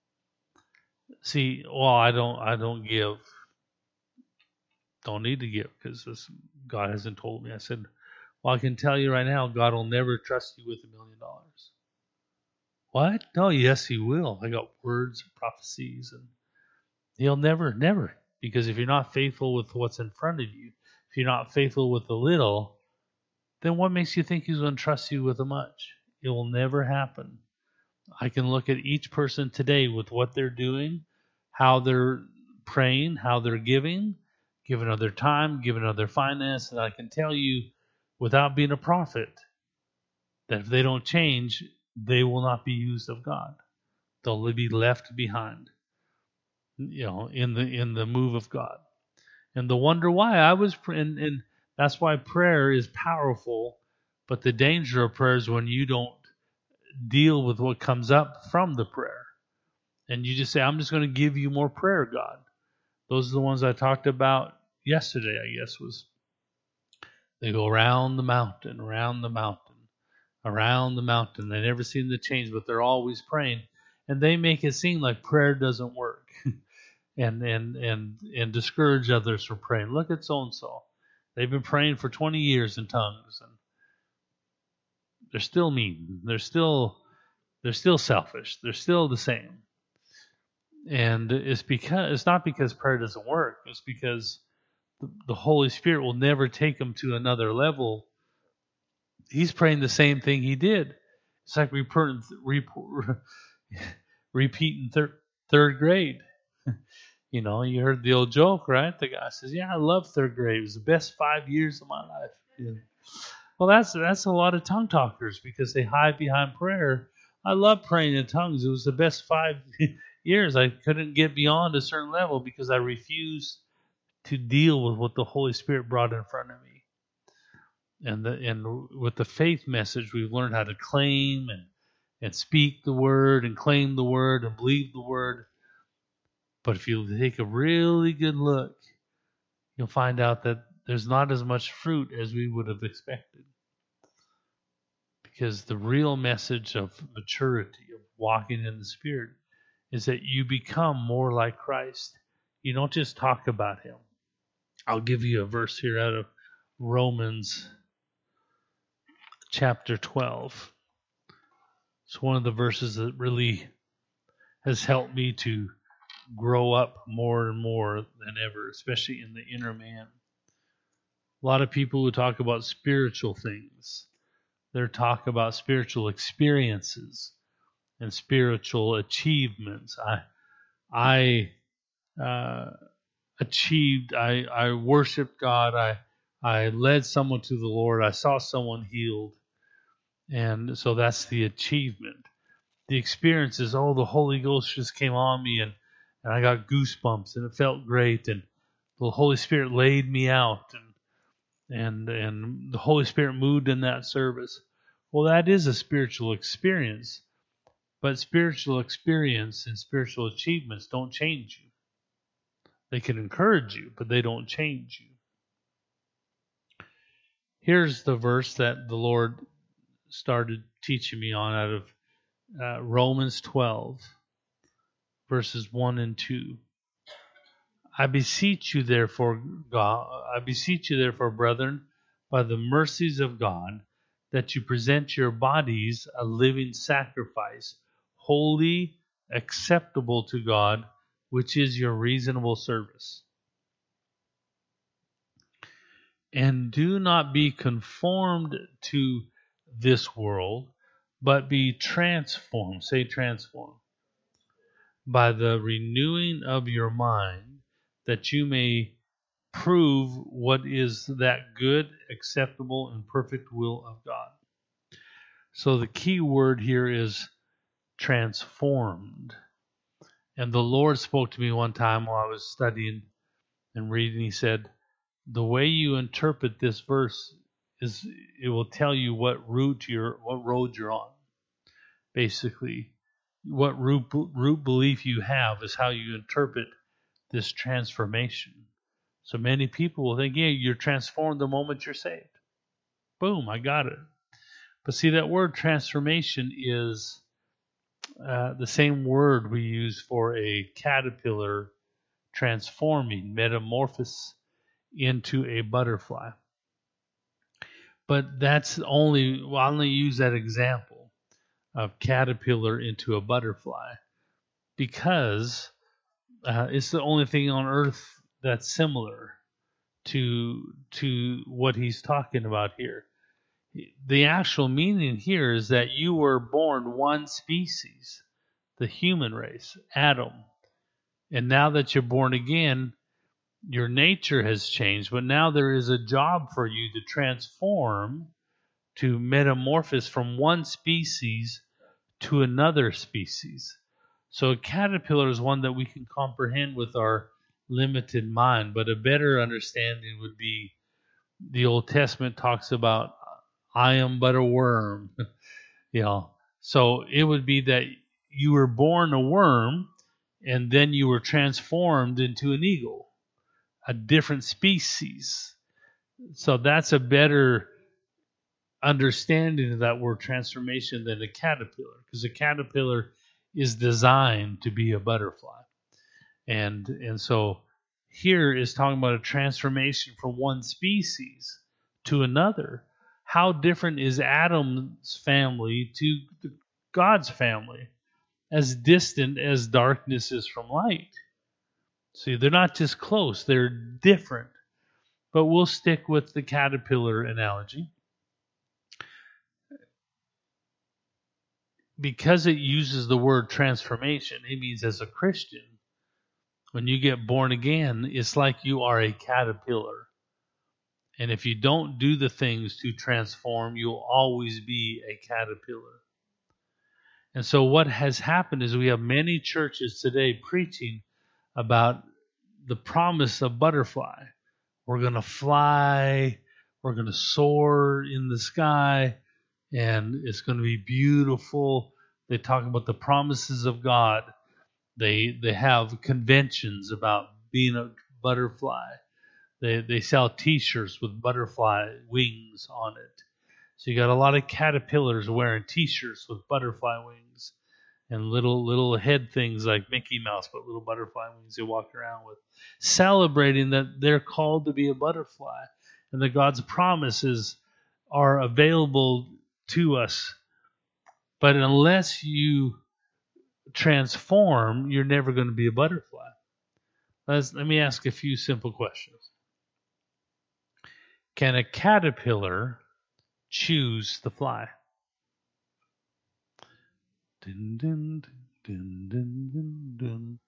See, well, I don't, I don't give. Don't need to give because God hasn't told me. I said, well, I can tell you right now, God will never trust you with a million dollars. What? No, yes, he will. I got words and prophecies and He'll never, never. Because if you're not faithful with what's in front of you, if you're not faithful with the little, then what makes you think he's going to trust you with the much? It will never happen. I can look at each person today with what they're doing, how they're praying, how they're giving, giving of their time, giving of their finance, and I can tell you without being a prophet that if they don't change, they will not be used of God. They'll be left behind, you know, in the in the move of God. And the wonder why I was, and, and that's why prayer is powerful, but the danger of prayer is when you don't deal with what comes up from the prayer. And you just say, I'm just going to give you more prayer, God. Those are the ones I talked about yesterday, I guess, was they go around the mountain, around the mountain, around the mountain. They never seem to change, but they're always praying. And they make it seem like prayer doesn't work. and and and and discourage others from praying. Look at so-and-so. They've been praying for twenty years in tongues, and they're still mean. They're still they're still selfish. They're still the same. And it's because it's not because prayer doesn't work. It's because the, the Holy Spirit will never take them to another level. He's praying the same thing he did. It's like repeating, repeating thir- third grade. You know, you heard the old joke, right? The guy says, yeah, I love third grade. It was the best five years of my life. Yeah. Well, that's that's a lot of tongue talkers because they hide behind prayer. I love praying in tongues. It was the best five years. I couldn't get beyond a certain level because I refused to deal with what the Holy Spirit brought in front of me. And the, and with the faith message, we've learned how to claim and, and speak the word and claim the word and believe the word. But if you take a really good look, you'll find out that there's not as much fruit as we would have expected. Because the real message of maturity, of walking in the Spirit, is that you become more like Christ. You don't just talk about Him. I'll give you a verse here out of Romans chapter twelve. It's one of the verses that really has helped me to grow up more and more than ever, especially in the inner man. A lot of people who talk about spiritual things, they're talk about spiritual experiences and spiritual achievements. I, I uh, achieved. I, I worshiped God. I, I led someone to the Lord. I saw someone healed, and so that's the achievement. The experience is, oh, the Holy Ghost just came on me, and, and I got goosebumps, and it felt great, and the Holy Spirit laid me out, and and and the Holy Spirit moved in that service. Well, that is a spiritual experience, but spiritual experience and spiritual achievements don't change you. They can encourage you, but they don't change you. Here's the verse that the Lord started teaching me on out of uh, Romans twelve, verses one and two. I beseech you, therefore, God, I beseech you, therefore, brethren, by the mercies of God, that you present your bodies a living sacrifice, holy, acceptable to God, which is your reasonable service. And do not be conformed to this world, but be transformed. Say transformed. By the renewing of your mind, that you may prove what is that good, acceptable, and perfect will of God. So the key word here is transformed. And the Lord spoke to me one time while I was studying and reading. He said, the way you interpret this verse is it will tell you what route you're, what road you're on. Basically, what root, root belief you have is how you interpret this transformation. So many people will think, yeah, you're transformed the moment you're saved. Boom, I got it. But see, that word transformation is uh, the same word we use for a caterpillar transforming, metamorphosis into a butterfly. But that's only, well, I only use that example of caterpillar into a butterfly because Uh, it's the only thing on earth that's similar to to what he's talking about here. The actual meaning here is that you were born one species, the human race, Adam. And now that you're born again, your nature has changed, but now there is a job for you to transform, to metamorphose from one species to another species. So a caterpillar is one that we can comprehend with our limited mind, but a better understanding would be the Old Testament talks about, I am but a worm. you know, so it would be that you were born a worm and then you were transformed into an eagle, a different species. So that's a better understanding of that word transformation than a caterpillar, because a caterpillar is designed to be a butterfly. And and so here is talking about a transformation from one species to another. How different is Adam's family to God's family? As distant as darkness is from light. See, they're not just close, they're different. But we'll stick with the caterpillar analogy. Because it uses the word transformation, it means as a Christian, when you get born again, it's like you are a caterpillar. And if you don't do the things to transform, you'll always be a caterpillar. And so what has happened is we have many churches today preaching about the promise of butterfly. We're going to fly, we're going to soar in the sky, and it's going to be beautiful. They talk about the promises of God. They they have conventions about being a butterfly. They they sell T-shirts with butterfly wings on it. So you got a lot of caterpillars wearing T-shirts with butterfly wings and little little head things like Mickey Mouse, but little butterfly wings they walk around with, celebrating that they're called to be a butterfly and that God's promises are available to us. But unless you transform, you're never going to be a butterfly. Let's, let me ask a few simple questions. Can a caterpillar choose the fly? Dun, dun, dun, dun, dun, dun.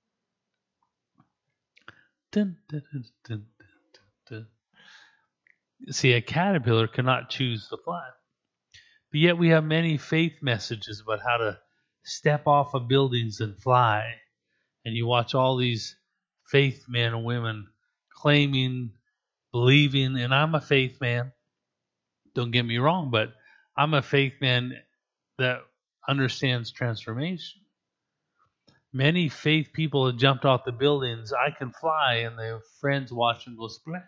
Dun, dun, dun, dun, dun, dun. See, a caterpillar cannot choose the fly. But yet we have many faith messages about how to step off of buildings and fly. And you watch all these faith men and women claiming, believing, and I'm a faith man. Don't get me wrong, but I'm a faith man that understands transformation. Many faith people have jumped off the buildings. I can fly, and their friends watch them go splat.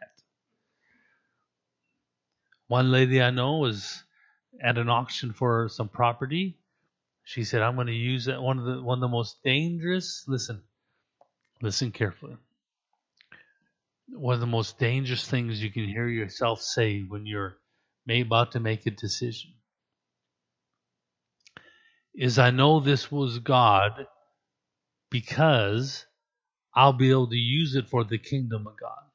One lady I know was at an auction for some property. She said, I'm going to use that. One of the one of the most dangerous, listen, listen carefully. One of the most dangerous things you can hear yourself say when you're about to make a decision is, I know this was God because I'll be able to use it for the kingdom of God.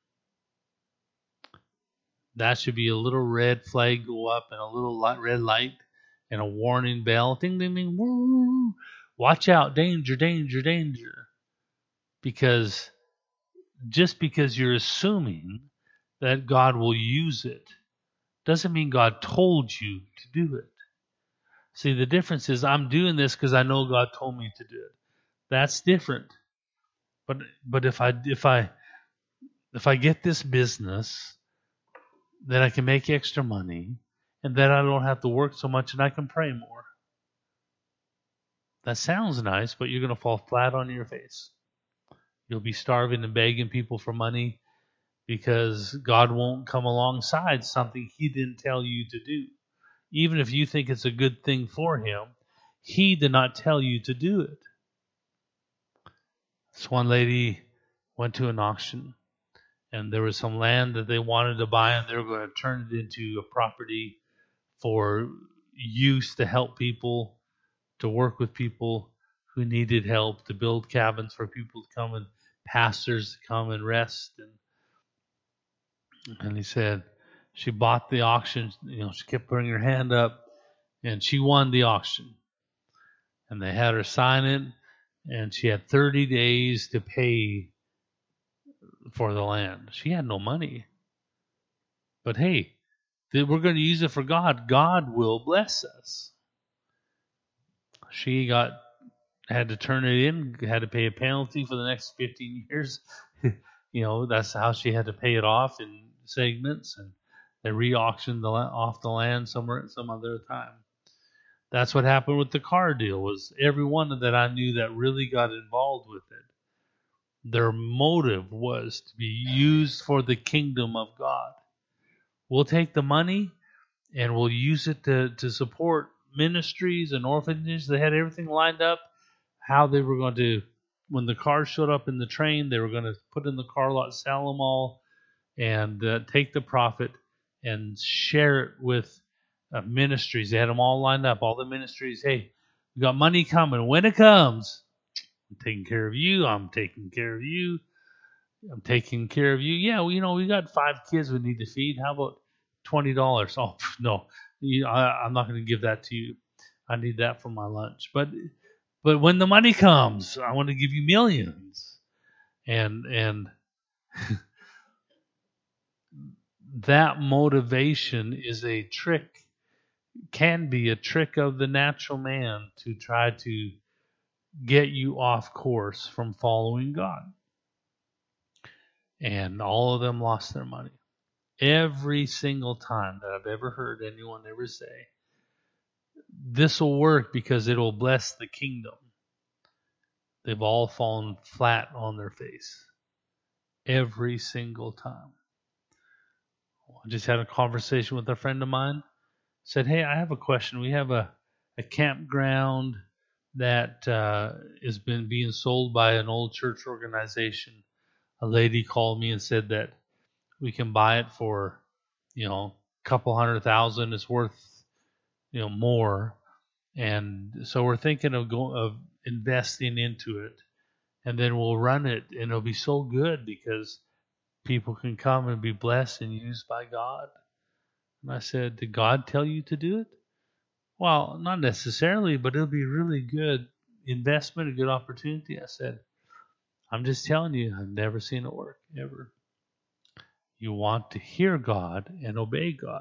That should be a little red flag go up and a little light, red light and a warning bell. Ding, ding, ding. Woo. Watch out. Danger, danger, danger. Because just because you're assuming that God will use it doesn't mean God told you to do it. See, the difference is I'm doing this because I know God told me to do it. That's different. But but if I if I if I get this business, then I can make extra money, and then I don't have to work so much, and I can pray more. That sounds nice, but you're going to fall flat on your face. You'll be starving and begging people for money because God won't come alongside something He didn't tell you to do. Even if you think it's a good thing for Him, He did not tell you to do it. This one lady went to an auction, and there was some land that they wanted to buy, and they were going to turn it into a property for use to help people, to work with people who needed help to build cabins for people to come and pastors to come and rest. And, and he said she bought the auction. You know, she kept putting her hand up, and she won the auction. And they had her sign it, and she had thirty days to pay for the land. She had no money. But hey, we're going to use it for God. God will bless us. She got had to turn it in, had to pay a penalty for the next fifteen years. You know, that's how she had to pay it off in segments, and they re-auctioned the, off the land somewhere at some other time. That's what happened with the car deal. Was everyone that I knew that really got involved with it, their motive was to be used for the kingdom of God. We'll take the money and we'll use it to, to support ministries and orphanages. They had everything lined up, how they were going to, when the cars showed up in the train, they were going to put in the car lot, sell them all, and uh, take the profit and share it with uh, ministries. They had them all lined up, all the ministries. Hey, we got money coming. When it comes, I'm taking care of you. I'm taking care of you. I'm taking care of you. Yeah, well, you know, we got five kids we need to feed. How about twenty dollars? Oh, no, you, I, I'm not going to give that to you. I need that for my lunch. But but when the money comes, I want to give you millions. And and that motivation is a trick, can be a trick of the natural man to try to get you off course from following God. And all of them lost their money. Every single time that I've ever heard anyone ever say, this will work because it will bless the kingdom, they've all fallen flat on their face. Every single time. I just had a conversation with a friend of mine. Said, hey, I have a question. We have a, a campground that uh, has been being sold by an old church organization. A lady called me and said that we can buy it for, you know, a couple hundred thousand. It's worth, you know, more. And so we're thinking of go, of investing into it, and then we'll run it, and it'll be so good because people can come and be blessed and used by God. And I said, did God tell you to do it? Well, not necessarily, but it'll be really good investment, a good opportunity. I said, I'm just telling you, I've never seen it work, ever. You want to hear God and obey God.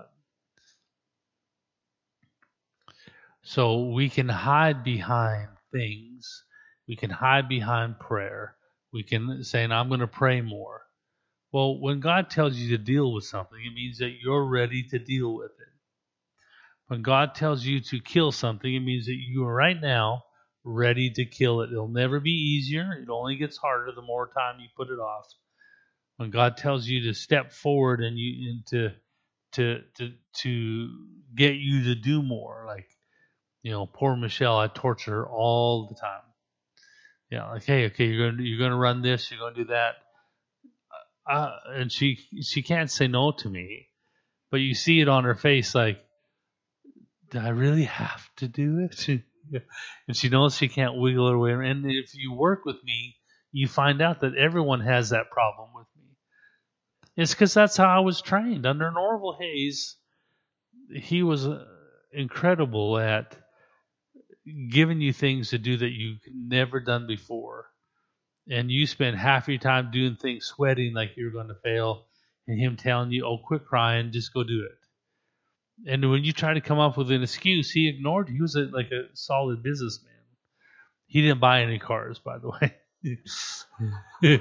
So we can hide behind things. We can hide behind prayer. We can say, I'm going to pray more. Well, when God tells you to deal with something, it means that you're ready to deal with it. When God tells you to kill something, it means that you are right now ready to kill it. It'll never be easier. It only gets harder the more time you put it off. When God tells you to step forward and you and to to to to get you to do more, like, you know, poor Michelle, I torture her all the time. Yeah, like, hey, okay, you're gonna you're gonna run this, you're gonna do that, uh, and she she can't say no to me, but you see it on her face, like, do I really have to do it? And she knows she can't wiggle her way around. And if you work with me, you find out that everyone has that problem with me. It's because that's how I was trained. Under Norval Hayes, he was uh, incredible at giving you things to do that you've never done before. And you spend half your time doing things, sweating like you're going to fail, and him telling you, oh, quit crying, just go do it. And when you try to come up with an excuse, he ignored you. He was a, like a solid businessman. He didn't buy any cars, by the way.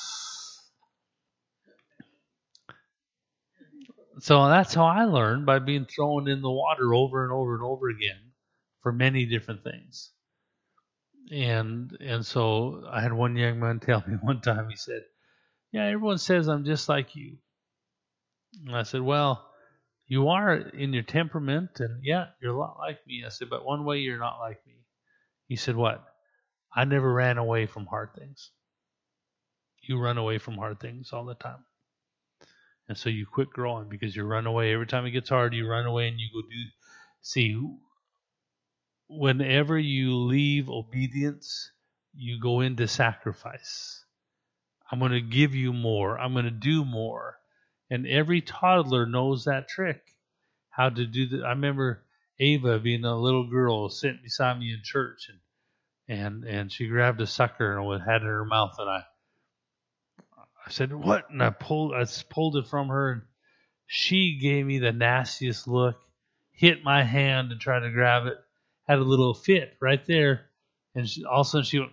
So that's how I learned, by being thrown in the water over and over and over again for many different things. And and so I had one young man tell me one time, he said, yeah, everyone says I'm just like you. And I said, well, you are in your temperament, and yeah, you're a lot like me. I said, but one way you're not like me. He said, what? I never ran away from hard things. You run away from hard things all the time. And so you quit growing because you run away. Every time it gets hard, you run away and you go do. See, whenever you leave obedience, you go into sacrifice. I'm going to give you more. I'm going to do more. And every toddler knows that trick, how to do that. I remember Ava being a little girl sitting beside me in church, and and and she grabbed a sucker and had it in her mouth, and I I said, "What?" And I pulled I pulled it from her, and she gave me the nastiest look, hit my hand and tried to grab it, had a little fit right there, and she, all of a sudden she went,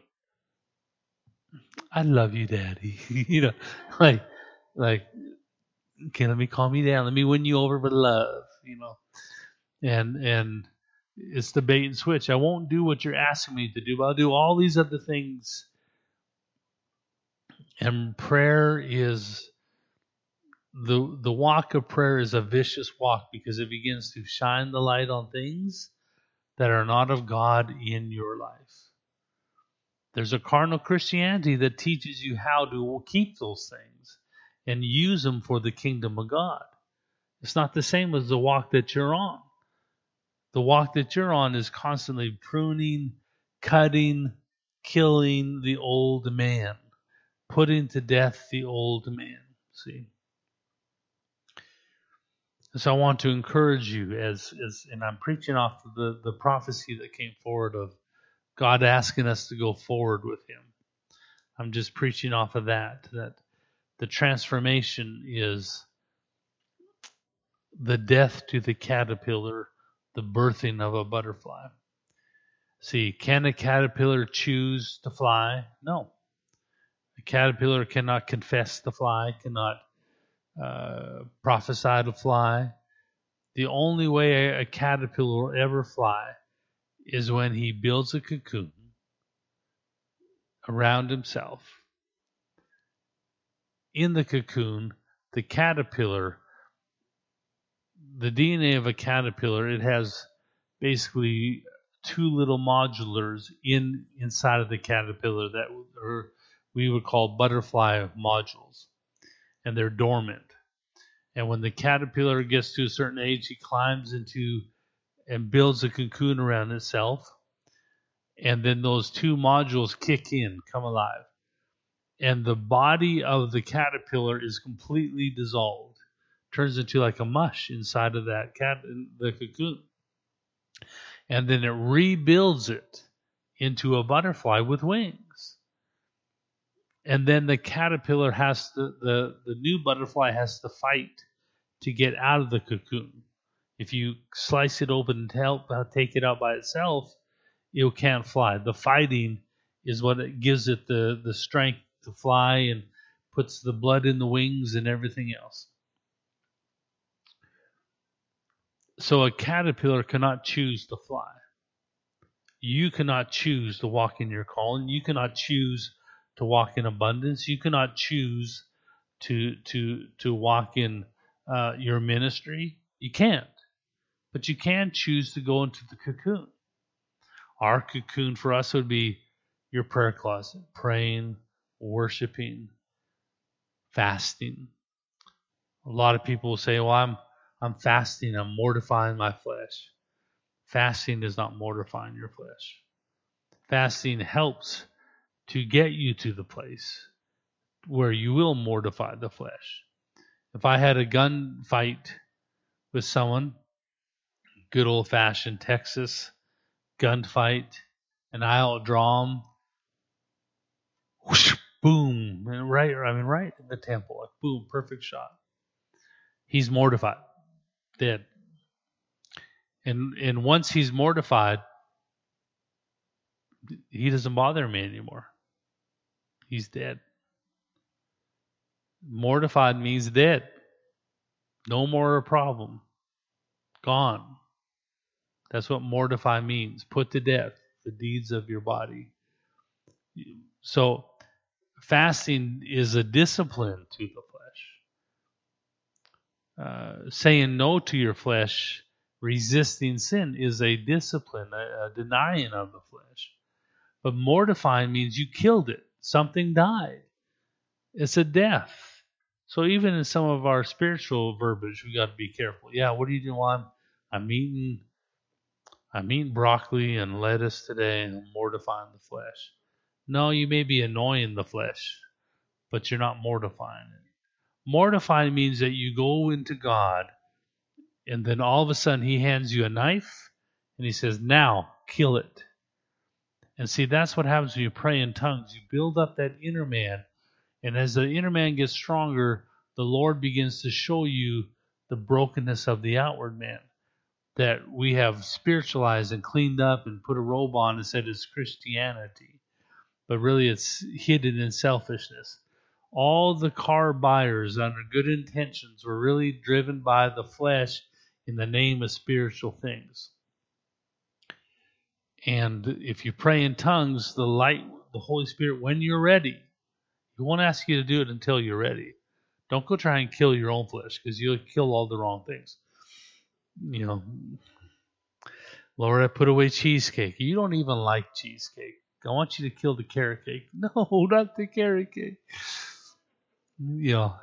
"I love you, Daddy." you know, like like okay, let me calm you down, let me win you over with love, you know, and and it's the bait and switch. I won't do what you're asking me to do, but I'll do all these other things. And prayer is the the walk of prayer is a vicious walk because it begins to shine the light on things that are not of God in your life. There's a carnal Christianity that teaches you how to keep those things and use them for the kingdom of God. It's not the same as the walk that you're on. The walk that you're on is constantly pruning, cutting, killing the old man, putting to death the old man. See? So I want to encourage you as, as and I'm preaching off of the, the prophecy that came forward of God asking us to go forward with him. I'm just preaching off of that, that the transformation is the death to the caterpillar, the birthing of a butterfly. See, can a caterpillar choose to fly? No. A caterpillar cannot confess to fly, cannot uh, prophesy to fly. The only way a, a caterpillar will ever fly is when he builds a cocoon around himself. In the cocoon, the caterpillar, the D N A of a caterpillar, it has basically two little modulars in inside of the caterpillar that are, we would call butterfly modules, and they're dormant. And when the caterpillar gets to a certain age, he climbs into and builds a cocoon around itself, and then those two modules kick in, come alive. And the body of the caterpillar is completely dissolved, turns into like a mush inside of that cat, the cocoon. And then it rebuilds it into a butterfly with wings. And then the caterpillar has to, the, the new butterfly has to fight to get out of the cocoon. If you slice it open and help uh, take it out by itself, it can't fly. The fighting is what it gives it the, the strength to fly and puts the blood in the wings and everything else. So a caterpillar cannot choose to fly. You cannot choose to walk in your calling. You cannot choose to walk in abundance. You cannot choose to to to walk in uh, your ministry. You can't. But you can choose to go into the cocoon. Our cocoon for us would be your prayer closet, praying, worshiping, fasting. A lot of people will say, well, I'm I'm fasting, I'm mortifying my flesh. Fasting is not mortifying your flesh. Fasting helps to get you to the place where you will mortify the flesh. If I had a gun fight with someone, good old-fashioned Texas gunfight, and I outdraw him, whoosh, boom, and right, I mean, right in the temple, like boom, perfect shot. He's mortified, dead. And and once he's mortified, he doesn't bother me anymore. He's dead. Mortified means dead. No more a problem. Gone. That's what mortify means. Put to death the deeds of your body. So fasting is a discipline to the flesh. Uh, saying no to your flesh, resisting sin, is a discipline, a, a denying of the flesh. But mortifying means you killed it. Something died. It's a death. So even in some of our spiritual verbiage, we got to be careful. Yeah, what are you doing? Well, I'm, I'm eating, I'm eating broccoli and lettuce today and I'm mortifying the flesh. No, you may be annoying the flesh, but you're not mortifying it. Mortifying means that you go into God and then all of a sudden he hands you a knife and he says, now kill it. And see, that's what happens when you pray in tongues. You build up that inner man. And as the inner man gets stronger, the Lord begins to show you the brokenness of the outward man that we have spiritualized and cleaned up and put a robe on and said it's Christianity. But really it's hidden in selfishness. All the car buyers under good intentions were really driven by the flesh in the name of spiritual things. And if you pray in tongues, the light, the Holy Spirit, when you're ready, he won't ask you to do it until you're ready. Don't go try and kill your own flesh because you'll kill all the wrong things. You know, Lord, I put away cheesecake. You don't even like cheesecake. I want you to kill the carrot cake. No, not the carrot cake. You know.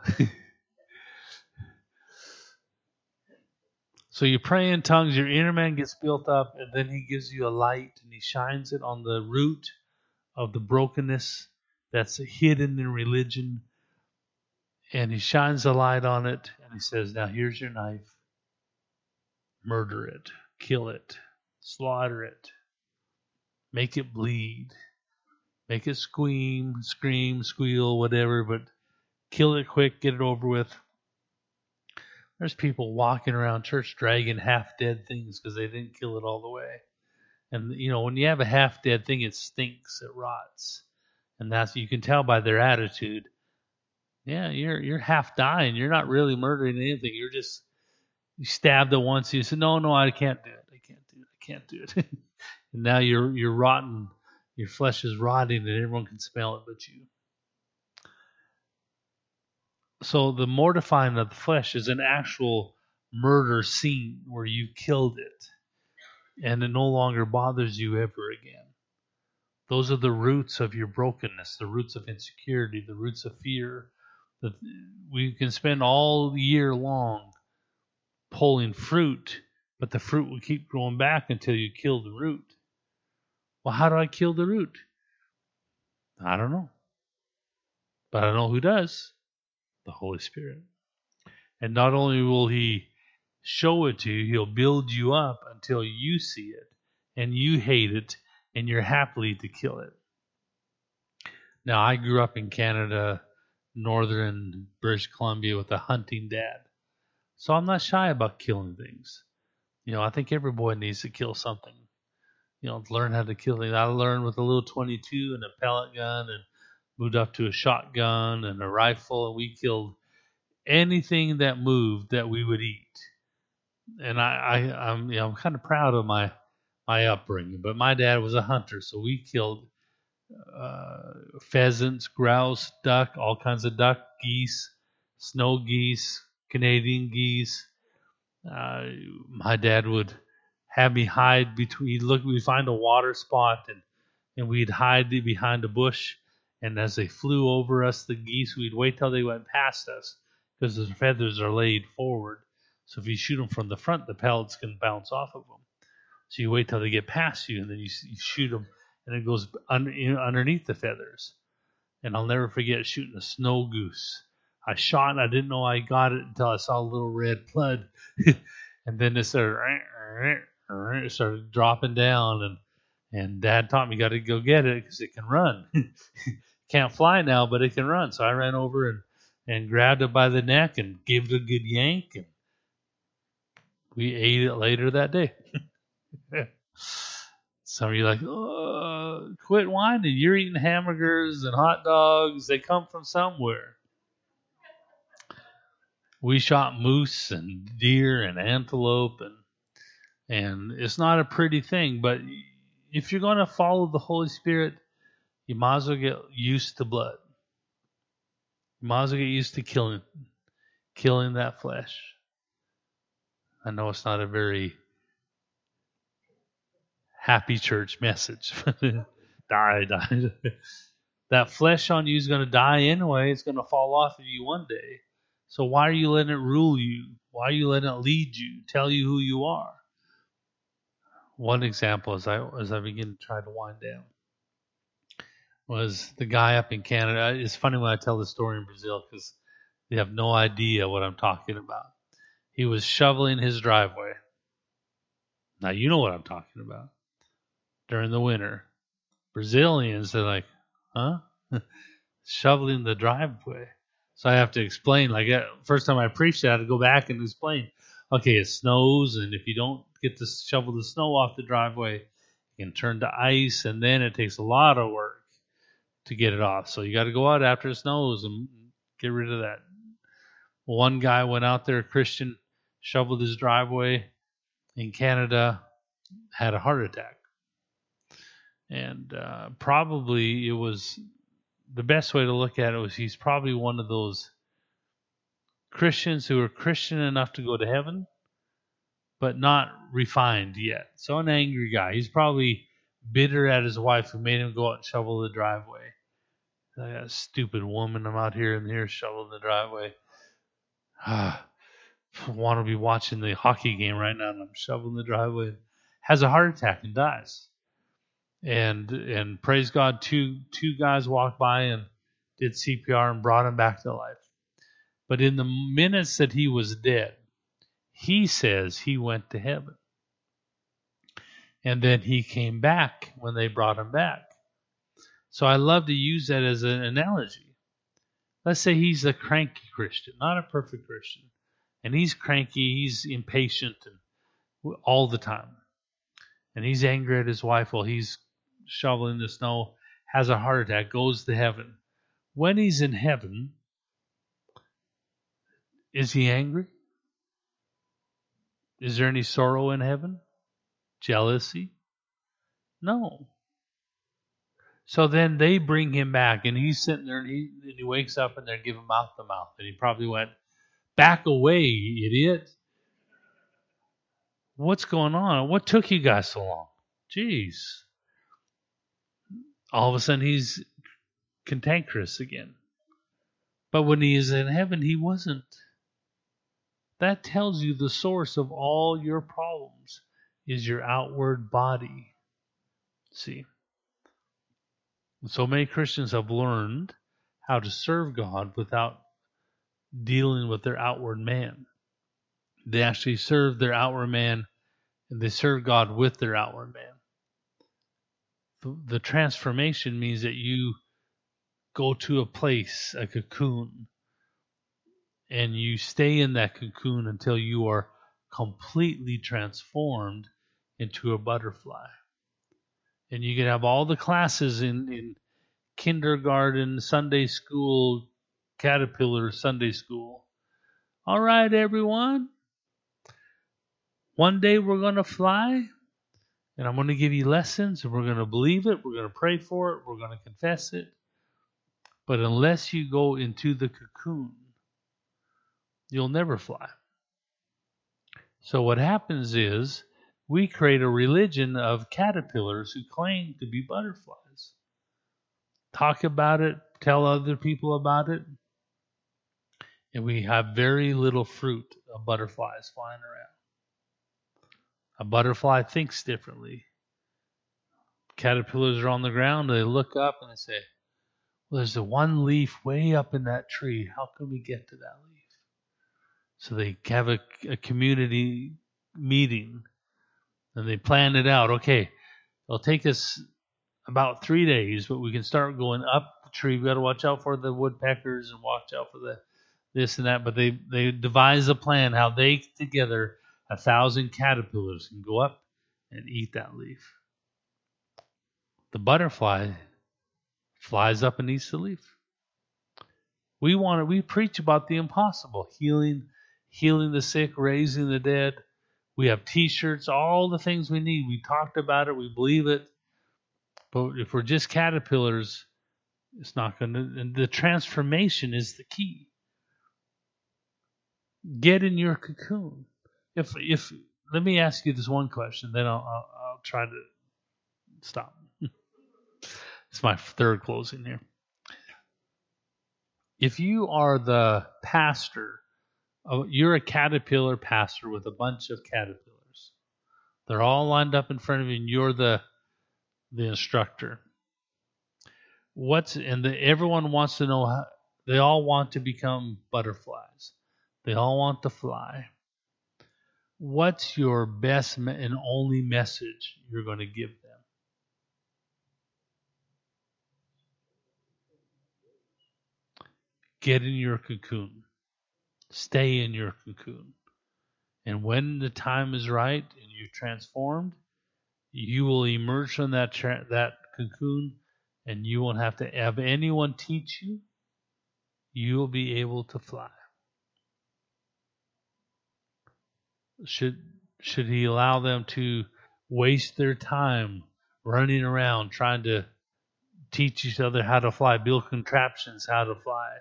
So you pray in tongues, your inner man gets built up, and then he gives you a light, and he shines it on the root of the brokenness that's hidden in religion. And he shines a light on it, and he says, now here's your knife. Murder it. Kill it. Slaughter it. Make it bleed. Make it scream, scream, squeal, whatever, but kill it quick, get it over with. There's people walking around church dragging half-dead things because they didn't kill it all the way. And, you know, when you have a half-dead thing, it stinks, it rots. And that's, you can tell by their attitude. Yeah, you're you're half dying. You're not really murdering anything. You're just, you stabbed it once. You said, no, no, I can't do it. I can't do it. I can't do it. And now you're you're rotten. Your flesh is rotting and everyone can smell it but you. So the mortifying of the flesh is an actual murder scene where you killed it and it no longer bothers you ever again. Those are the roots of your brokenness, the roots of insecurity, the roots of fear. That we can spend all year long pulling fruit, but the fruit will keep growing back until you kill the root. Well, how do I kill the root? I don't know. But I know who does. The Holy Spirit. And not only will he show it to you, he'll build you up until you see it and you hate it and you're happy to kill it. Now, I grew up in Canada, northern British Columbia, with a hunting dad. So I'm not shy about killing things. You know, I think every boy needs to kill something. You know, learn how to kill things. I learned with a little twenty-two and a pellet gun and moved up to a shotgun and a rifle, and we killed anything that moved that we would eat. And I, I, I'm, you know, I'm kind of proud of my my upbringing. But my dad was a hunter, so we killed uh, pheasants, grouse, duck, all kinds of duck, geese, snow geese, Canadian geese. Uh, my dad would have me hide between. Look, we'd find a water spot and and we'd hide behind a bush. And as they flew over us, the geese, we'd wait till they went past us because the feathers are laid forward. So if you shoot them from the front, the pellets can bounce off of them. So you wait till they get past you, and then you, you shoot them, and it goes under, you know, underneath the feathers. And I'll never forget shooting a snow goose. I shot, and I didn't know I got it until I saw a little red blood. And then it started, it started dropping down, and and Dad taught me got to go get it because it can run. Can't fly now, but it can run. So I ran over and, and grabbed it by the neck and gave it a good yank, and we ate it later that day. Some of you are like, oh, quit whining. You're eating hamburgers and hot dogs. They come from somewhere. We shot moose and deer and antelope, and and it's not a pretty thing, but if you're going to follow the Holy Spirit, you might as well get used to blood. You might as well get used to killing, killing that flesh. I know it's not a very happy church message. die, die. That flesh on you is going to die anyway. It's going to fall off of you one day. So why are you letting it rule you? Why are you letting it lead you, tell you who you are? one example as I as I begin to try to wind down was the guy up in Canada. It's funny when I tell the story in Brazil because they have no idea what I'm talking about. He was shoveling his driveway. Now you know what I'm talking about. During the winter, Brazilians, they're like, huh? Shoveling the driveway. So I have to explain. Like, first time I preached it, I had to go back and explain. Okay, it snows, and if you don't get to shovel the snow off the driveway, it can turn to ice, and then it takes a lot of work to get it off. So you got to go out after it snows and get rid of that. One guy went out there, Christian, shoveled his driveway in Canada, had a heart attack. And uh, probably it was the best way to look at it was he's probably one of those Christians who are Christian enough to go to heaven, but not refined yet. So an angry guy. He's probably bitter at his wife who made him go out and shovel the driveway. That stupid woman, I'm out here and here shoveling the driveway. I want to be watching the hockey game right now and I'm shoveling the driveway. Has a heart attack and dies. And and praise God, two two guys walked by and did C P R and brought him back to life. But in the minutes that he was dead, he says he went to heaven. And then he came back when they brought him back. So I love to use that as an analogy. Let's say he's a cranky Christian, not a perfect Christian. And he's cranky, he's impatient and all the time. And he's angry at his wife while he's shoveling the snow, has a heart attack, goes to heaven. When he's in heaven, is he angry? Is there any sorrow in heaven? Jealousy? No. So then they bring him back, and he's sitting there, and he, and he wakes up, and they're giving him mouth to mouth. And he probably went, back away, idiot. What's going on? What took you guys so long? Jeez. All of a sudden, he's cantankerous again. But when he is in heaven, he wasn't. That tells you the source of all your problems is your outward body. See? So many Christians have learned how to serve God without dealing with their outward man. They actually serve their outward man and they serve God with their outward man. The, the transformation means that you go to a place, a cocoon, and you stay in that cocoon until you are completely transformed into a butterfly. And you can have all the classes in, in kindergarten, Sunday school, caterpillar Sunday school. All right, everyone. One day we're going to fly, and I'm going to give you lessons, and we're going to believe it, we're going to pray for it, we're going to confess it. But unless you go into the cocoon, you'll never fly. So what happens is we create a religion of caterpillars who claim to be butterflies. Talk about it, tell other people about it, and we have very little fruit of butterflies flying around. A butterfly thinks differently. Caterpillars are on the ground, they look up and they say, well, there's the one leaf way up in that tree. How can we get to that leaf? So they have a, a community meeting and they plan it out. Okay, it'll take us about three days, but we can start going up the tree. We got to watch out for the woodpeckers and watch out for the this and that. But they, they devise a plan how they together, a thousand caterpillars, can go up and eat that leaf. The butterfly flies up and eats the leaf. We want to, we preach about the impossible, healing, healing the sick, raising the dead. We have T-shirts, all the things we need. We talked about it. We believe it. But if we're just caterpillars, it's not going to. And the transformation is the key. Get in your cocoon. If if let me ask you this one question, then I'll I'll, I'll try to stop. It's my third closing here. If you are the pastor, you're a caterpillar pastor with a bunch of caterpillars. They're all lined up in front of you, and you're the the instructor. What's and the, everyone wants to know how. They all want to become butterflies. They all want to fly. What's your best and only message you're going to give them? Get in your cocoon. Stay in your cocoon. And when the time is right and you're transformed, you will emerge from that tra- that cocoon, and you won't have to have anyone teach you. You will be able to fly. Should should he allow them to waste their time running around trying to teach each other how to fly, build contraptions how to fly?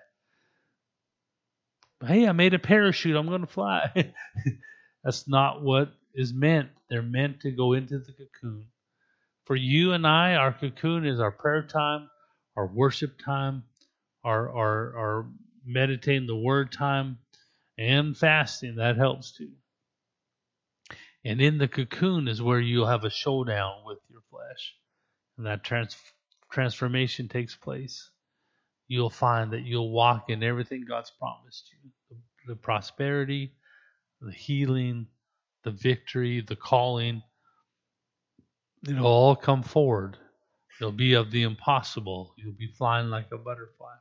Hey, I made a parachute, I'm going to fly. That's not what is meant. They're meant to go into the cocoon. For you and I, our cocoon is our prayer time, our worship time, our our, our meditating the word time, and fasting. That helps too. And in the cocoon is where you'll have a showdown with your flesh. And that trans- transformation takes place. You'll find that you'll walk in everything God's promised you. The, the prosperity, the healing, the victory, the calling. It'll all come forward. It'll be of the impossible. You'll be flying like a butterfly.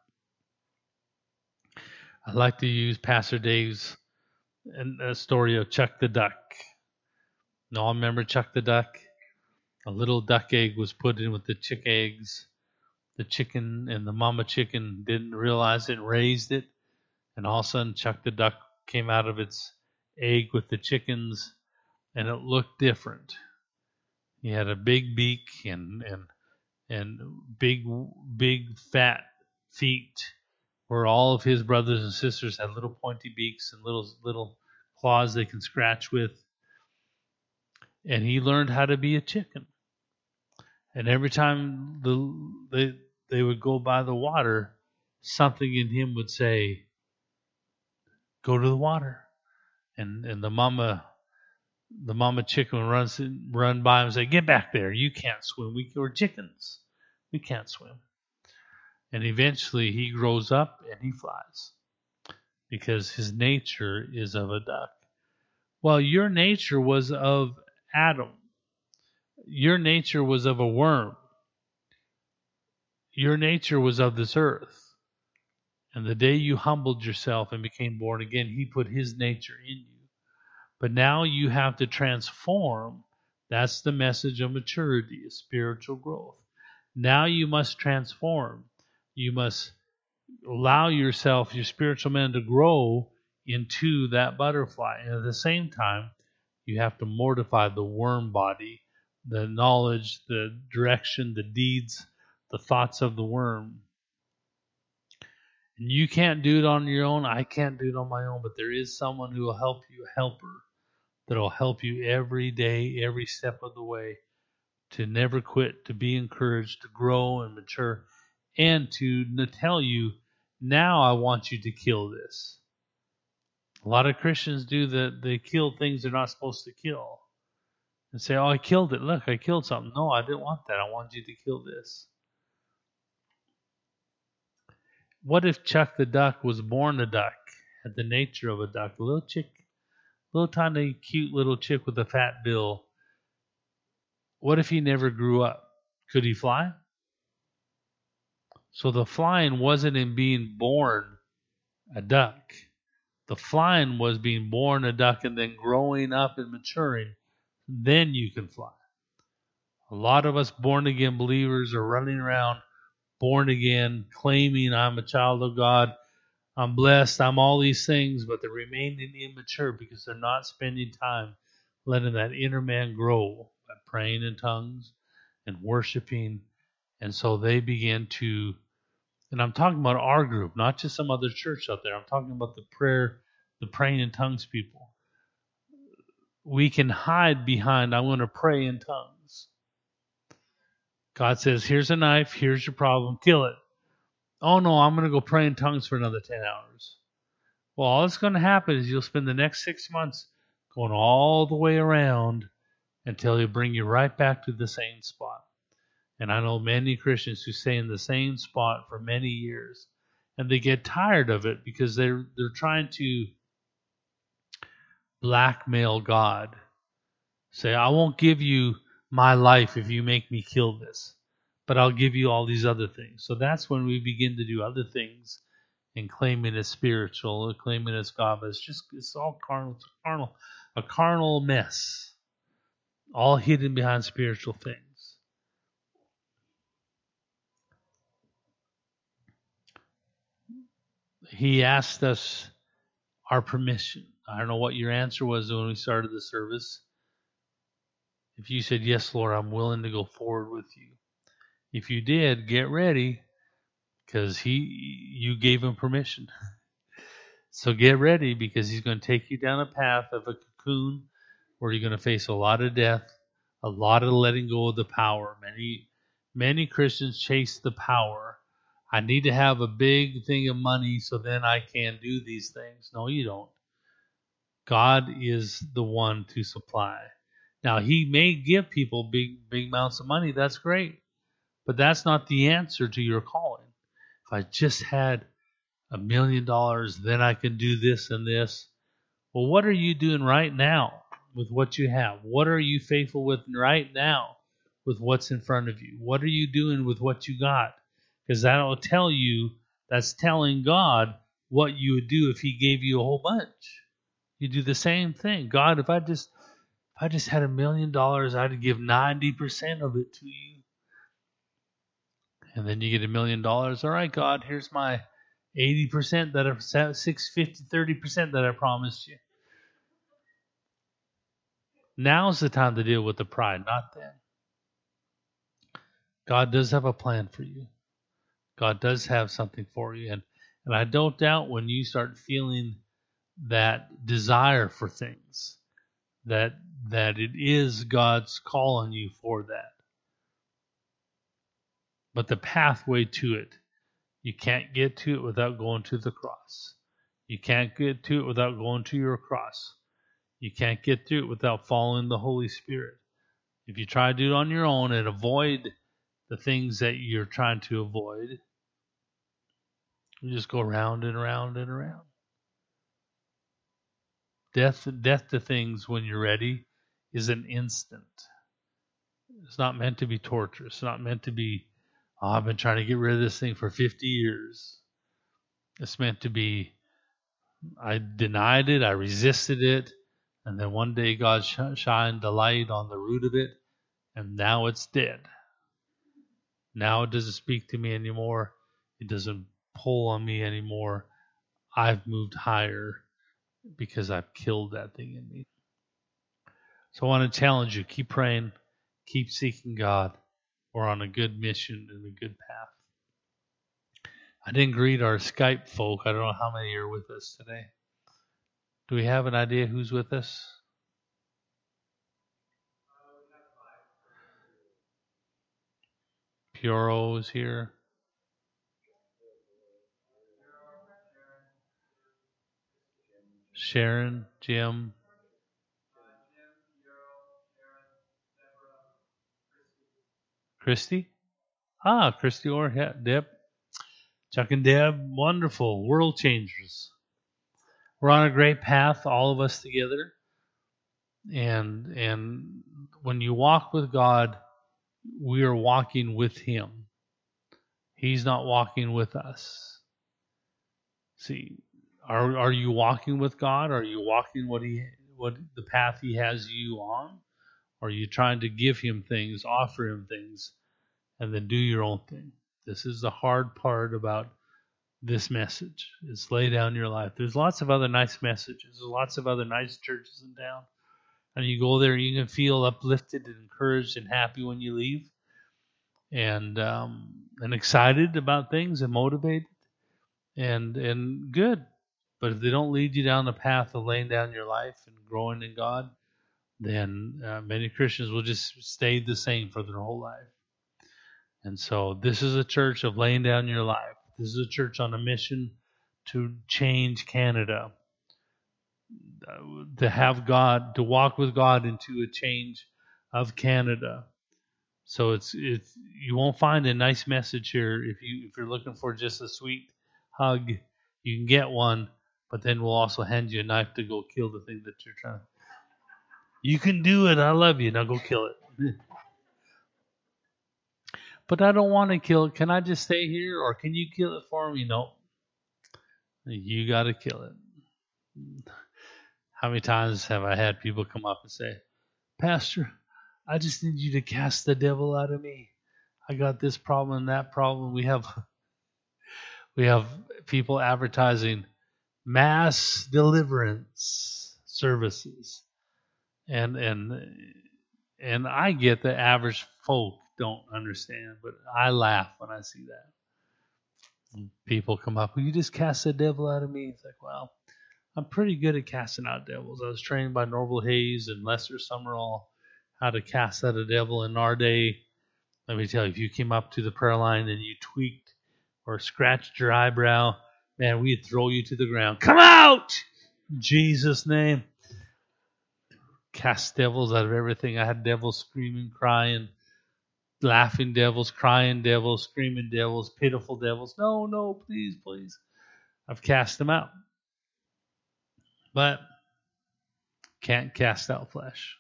I like to use Pastor Dave's a story of Chuck the Duck. You all remember Chuck the Duck? A little duck egg was put in with the chick eggs. The chicken and the mama chicken didn't realize it and raised it. And all of a sudden, Chuck the Duck came out of its egg with the chickens, and it looked different. He had a big beak and and and big big fat feet, where all of his brothers and sisters had little pointy beaks and little little claws they can scratch with. And he learned how to be a chicken. And every time the they they would go by the water, something in him would say, "Go to the water." And and the mama the mama chicken would run run by him and say, "Get back there! You can't swim. We, we're chickens. We can't swim." And eventually he grows up and he flies because his nature is of a duck. Well, your nature was of Adam. Your nature was of a worm. Your nature was of this earth. And the day you humbled yourself and became born again, he put his nature in you. But now you have to transform. That's the message of maturity, of spiritual growth. Now you must transform. You must allow yourself, your spiritual man, to grow into that butterfly. And at the same time, you have to mortify the worm body, the knowledge, the direction, the deeds, the thoughts of the worm. And you can't do it on your own. I can't do it on my own. But there is someone who will help you, a helper, that will help you every day, every step of the way, to never quit, to be encouraged, to grow and mature, and to tell you, now I want you to kill this. A lot of Christians do that. They kill things they're not supposed to kill. And say, oh, I killed it. Look, I killed something. No, I didn't want that. I want you to kill this. What if Chuck the Duck was born a duck, had the nature of a duck, a little chick, little tiny, cute little chick with a fat bill? What if he never grew up? Could he fly? So the flying wasn't in being born a duck. The flying was being born a duck and then growing up and maturing. Then you can fly. A lot of us born again believers are running around born again, claiming I'm a child of God, I'm blessed, I'm all these things, but they're remaining immature because they're not spending time letting that inner man grow by praying in tongues and worshiping. And so they begin to, and I'm talking about our group, not just some other church out there. I'm talking about the prayer, the praying in tongues people. We can hide behind, I want to pray in tongues. God says, here's a knife, here's your problem, kill it. Oh no, I'm going to go pray in tongues for another ten hours. Well, all that's going to happen is you'll spend the next six months going all the way around until he'll bring you right back to the same spot. And I know many Christians who stay in the same spot for many years, and they get tired of it because they're they're trying to blackmail God. Say, I won't give you my life if you make me kill this, but I'll give you all these other things. So that's when we begin to do other things and claim it as spiritual, or claim it as God. But it's just, it's all carnal, it's carnal, a carnal mess, all hidden behind spiritual things. He asked us our permission. I don't know what your answer was when we started the service. If you said, yes, Lord, I'm willing to go forward with you. If you did, get ready, because he, you gave him permission. So get ready, because he's going to take you down a path of a cocoon where you're going to face a lot of death, a lot of letting go of the power. Many, many Christians chase the power. I need to have a big thing of money so then I can do these things. No, you don't. God is the one to supply. Now, he may give people big, big amounts of money. That's great. But that's not the answer to your calling. If I just had a million dollars, then I can do this and this. Well, what are you doing right now with what you have? What are you faithful with right now with what's in front of you? What are you doing with what you got? Because that'll tell you, that's telling God what you would do if he gave you a whole bunch. You do the same thing. God, if I just if I just had a million dollars, I'd give ninety percent of it to you. And then you get a million dollars. All right, God, here's my eighty percent that I, six, fifty, thirty percent that I promised you. Now's the time to deal with the pride, not then. God does have a plan for you. God does have something for you. And, and I don't doubt when you start feeling that desire for things, that that it is God's call on you for that. But the pathway to it, you can't get to it without going to the cross. You can't get to it without going to your cross. You can't get to it without following the Holy Spirit. If you try to do it on your own and avoid the things that you're trying to avoid, you just go round and around and around. Death, death to things when you're ready is an instant. It's not meant to be torture. It's not meant to be, oh, I've been trying to get rid of this thing for fifty years. It's meant to be, I denied it, I resisted it, and then one day God sh- shined the light on the root of it, and now it's dead. Now it doesn't speak to me anymore. It doesn't pull on me anymore. I've moved higher because I've killed that thing in me. So I want to challenge you. Keep praying. Keep seeking God. We're on a good mission and a good path. I didn't greet our Skype folk. I don't know how many are with us today. Do we have an idea who's with us? Pioro is here. Sharon, Jim. Christy? Ah, Christy or yeah, Deb. Chuck and Deb, wonderful. World changers. We're on a great path, all of us together. And and when you walk with God, we are walking with him. He's not walking with us. See, are are you walking with God? Are you walking what he what the path he has you on? Or are you trying to give him things, offer him things, and then do your own thing? This is the hard part about this message. Is lay down your life. There's lots of other nice messages. There's lots of other nice churches in town. And you go there, you can feel uplifted and encouraged and happy when you leave. And um, and excited about things and motivated and and good. But if they don't lead you down the path of laying down your life and growing in God, then uh, many Christians will just stay the same for their whole life. And so this is a church of laying down your life. This is a church on a mission to change Canada, to have God, to walk with God into a change of Canada. So it's it's you won't find a nice message here if you if you're looking for just a sweet hug. You can get one, but then we'll also hand you a knife to go kill the thing that you're trying. You can do it. I love you. Now go kill it. But I don't want to kill it. Can I just stay here, or can you kill it for me? No. You got to kill it. How many times have I had people come up and say, Pastor, I just need you to cast the devil out of me. I got this problem and that problem. We have we have people advertising mass deliverance services. And and and I get the average folk don't understand, but I laugh when I see that. People come up, will you just cast the devil out of me? It's like, well, I'm pretty good at casting out devils. I was trained by Norval Hayes and Lester Summerall how to cast out a devil in our day. Let me tell you, if you came up to the prayer line and you tweaked or scratched your eyebrow, man, we'd throw you to the ground. Come out! In Jesus' name. Cast devils out of everything. I had devils screaming, crying, laughing devils, crying devils, screaming devils, pitiful devils. No, no, please, please. I've cast them out. But can't cast out flesh.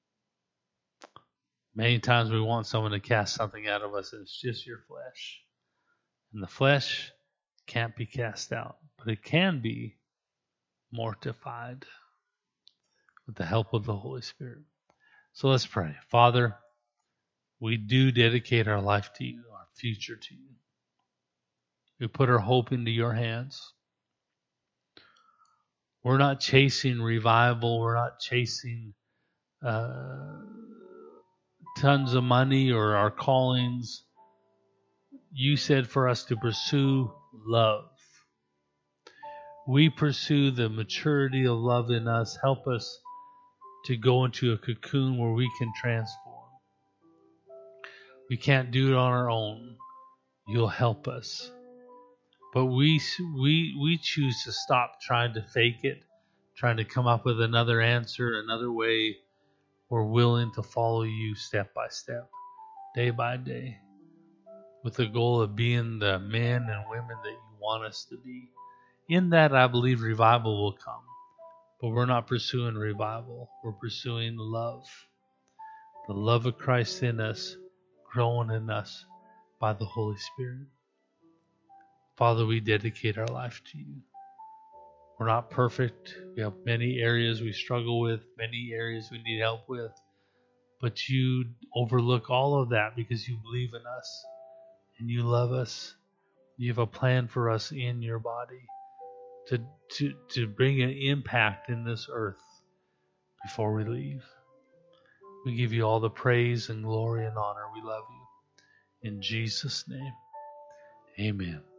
Many times we want someone to cast something out of us, and it's just your flesh. And the flesh can't be cast out, but it can be mortified with the help of the Holy Spirit. So let's pray. Father, we do dedicate our life to you, our future to you. We put our hope into your hands. We're not chasing revival. We're not chasing uh, tons of money or our callings. You said for us to pursue love. We pursue the maturity of love in us. Help us to go into a cocoon where we can transform. We can't do it on our own. You'll help us. But we we we choose to stop trying to fake it, trying to come up with another answer, another way. We're willing to follow you step by step, day by day, with the goal of being the men and women that you want us to be. In that, I believe revival will come. But we're not pursuing revival. We're pursuing love. The love of Christ in us, growing in us by the Holy Spirit. Father, we dedicate our life to you. We're not perfect. We have many areas we struggle with, many areas we need help with. But you overlook all of that because you believe in us and you love us. You have a plan for us in your body to, to, to bring an impact in this earth before we leave. We give you all the praise and glory and honor. We love you. In Jesus' name, amen.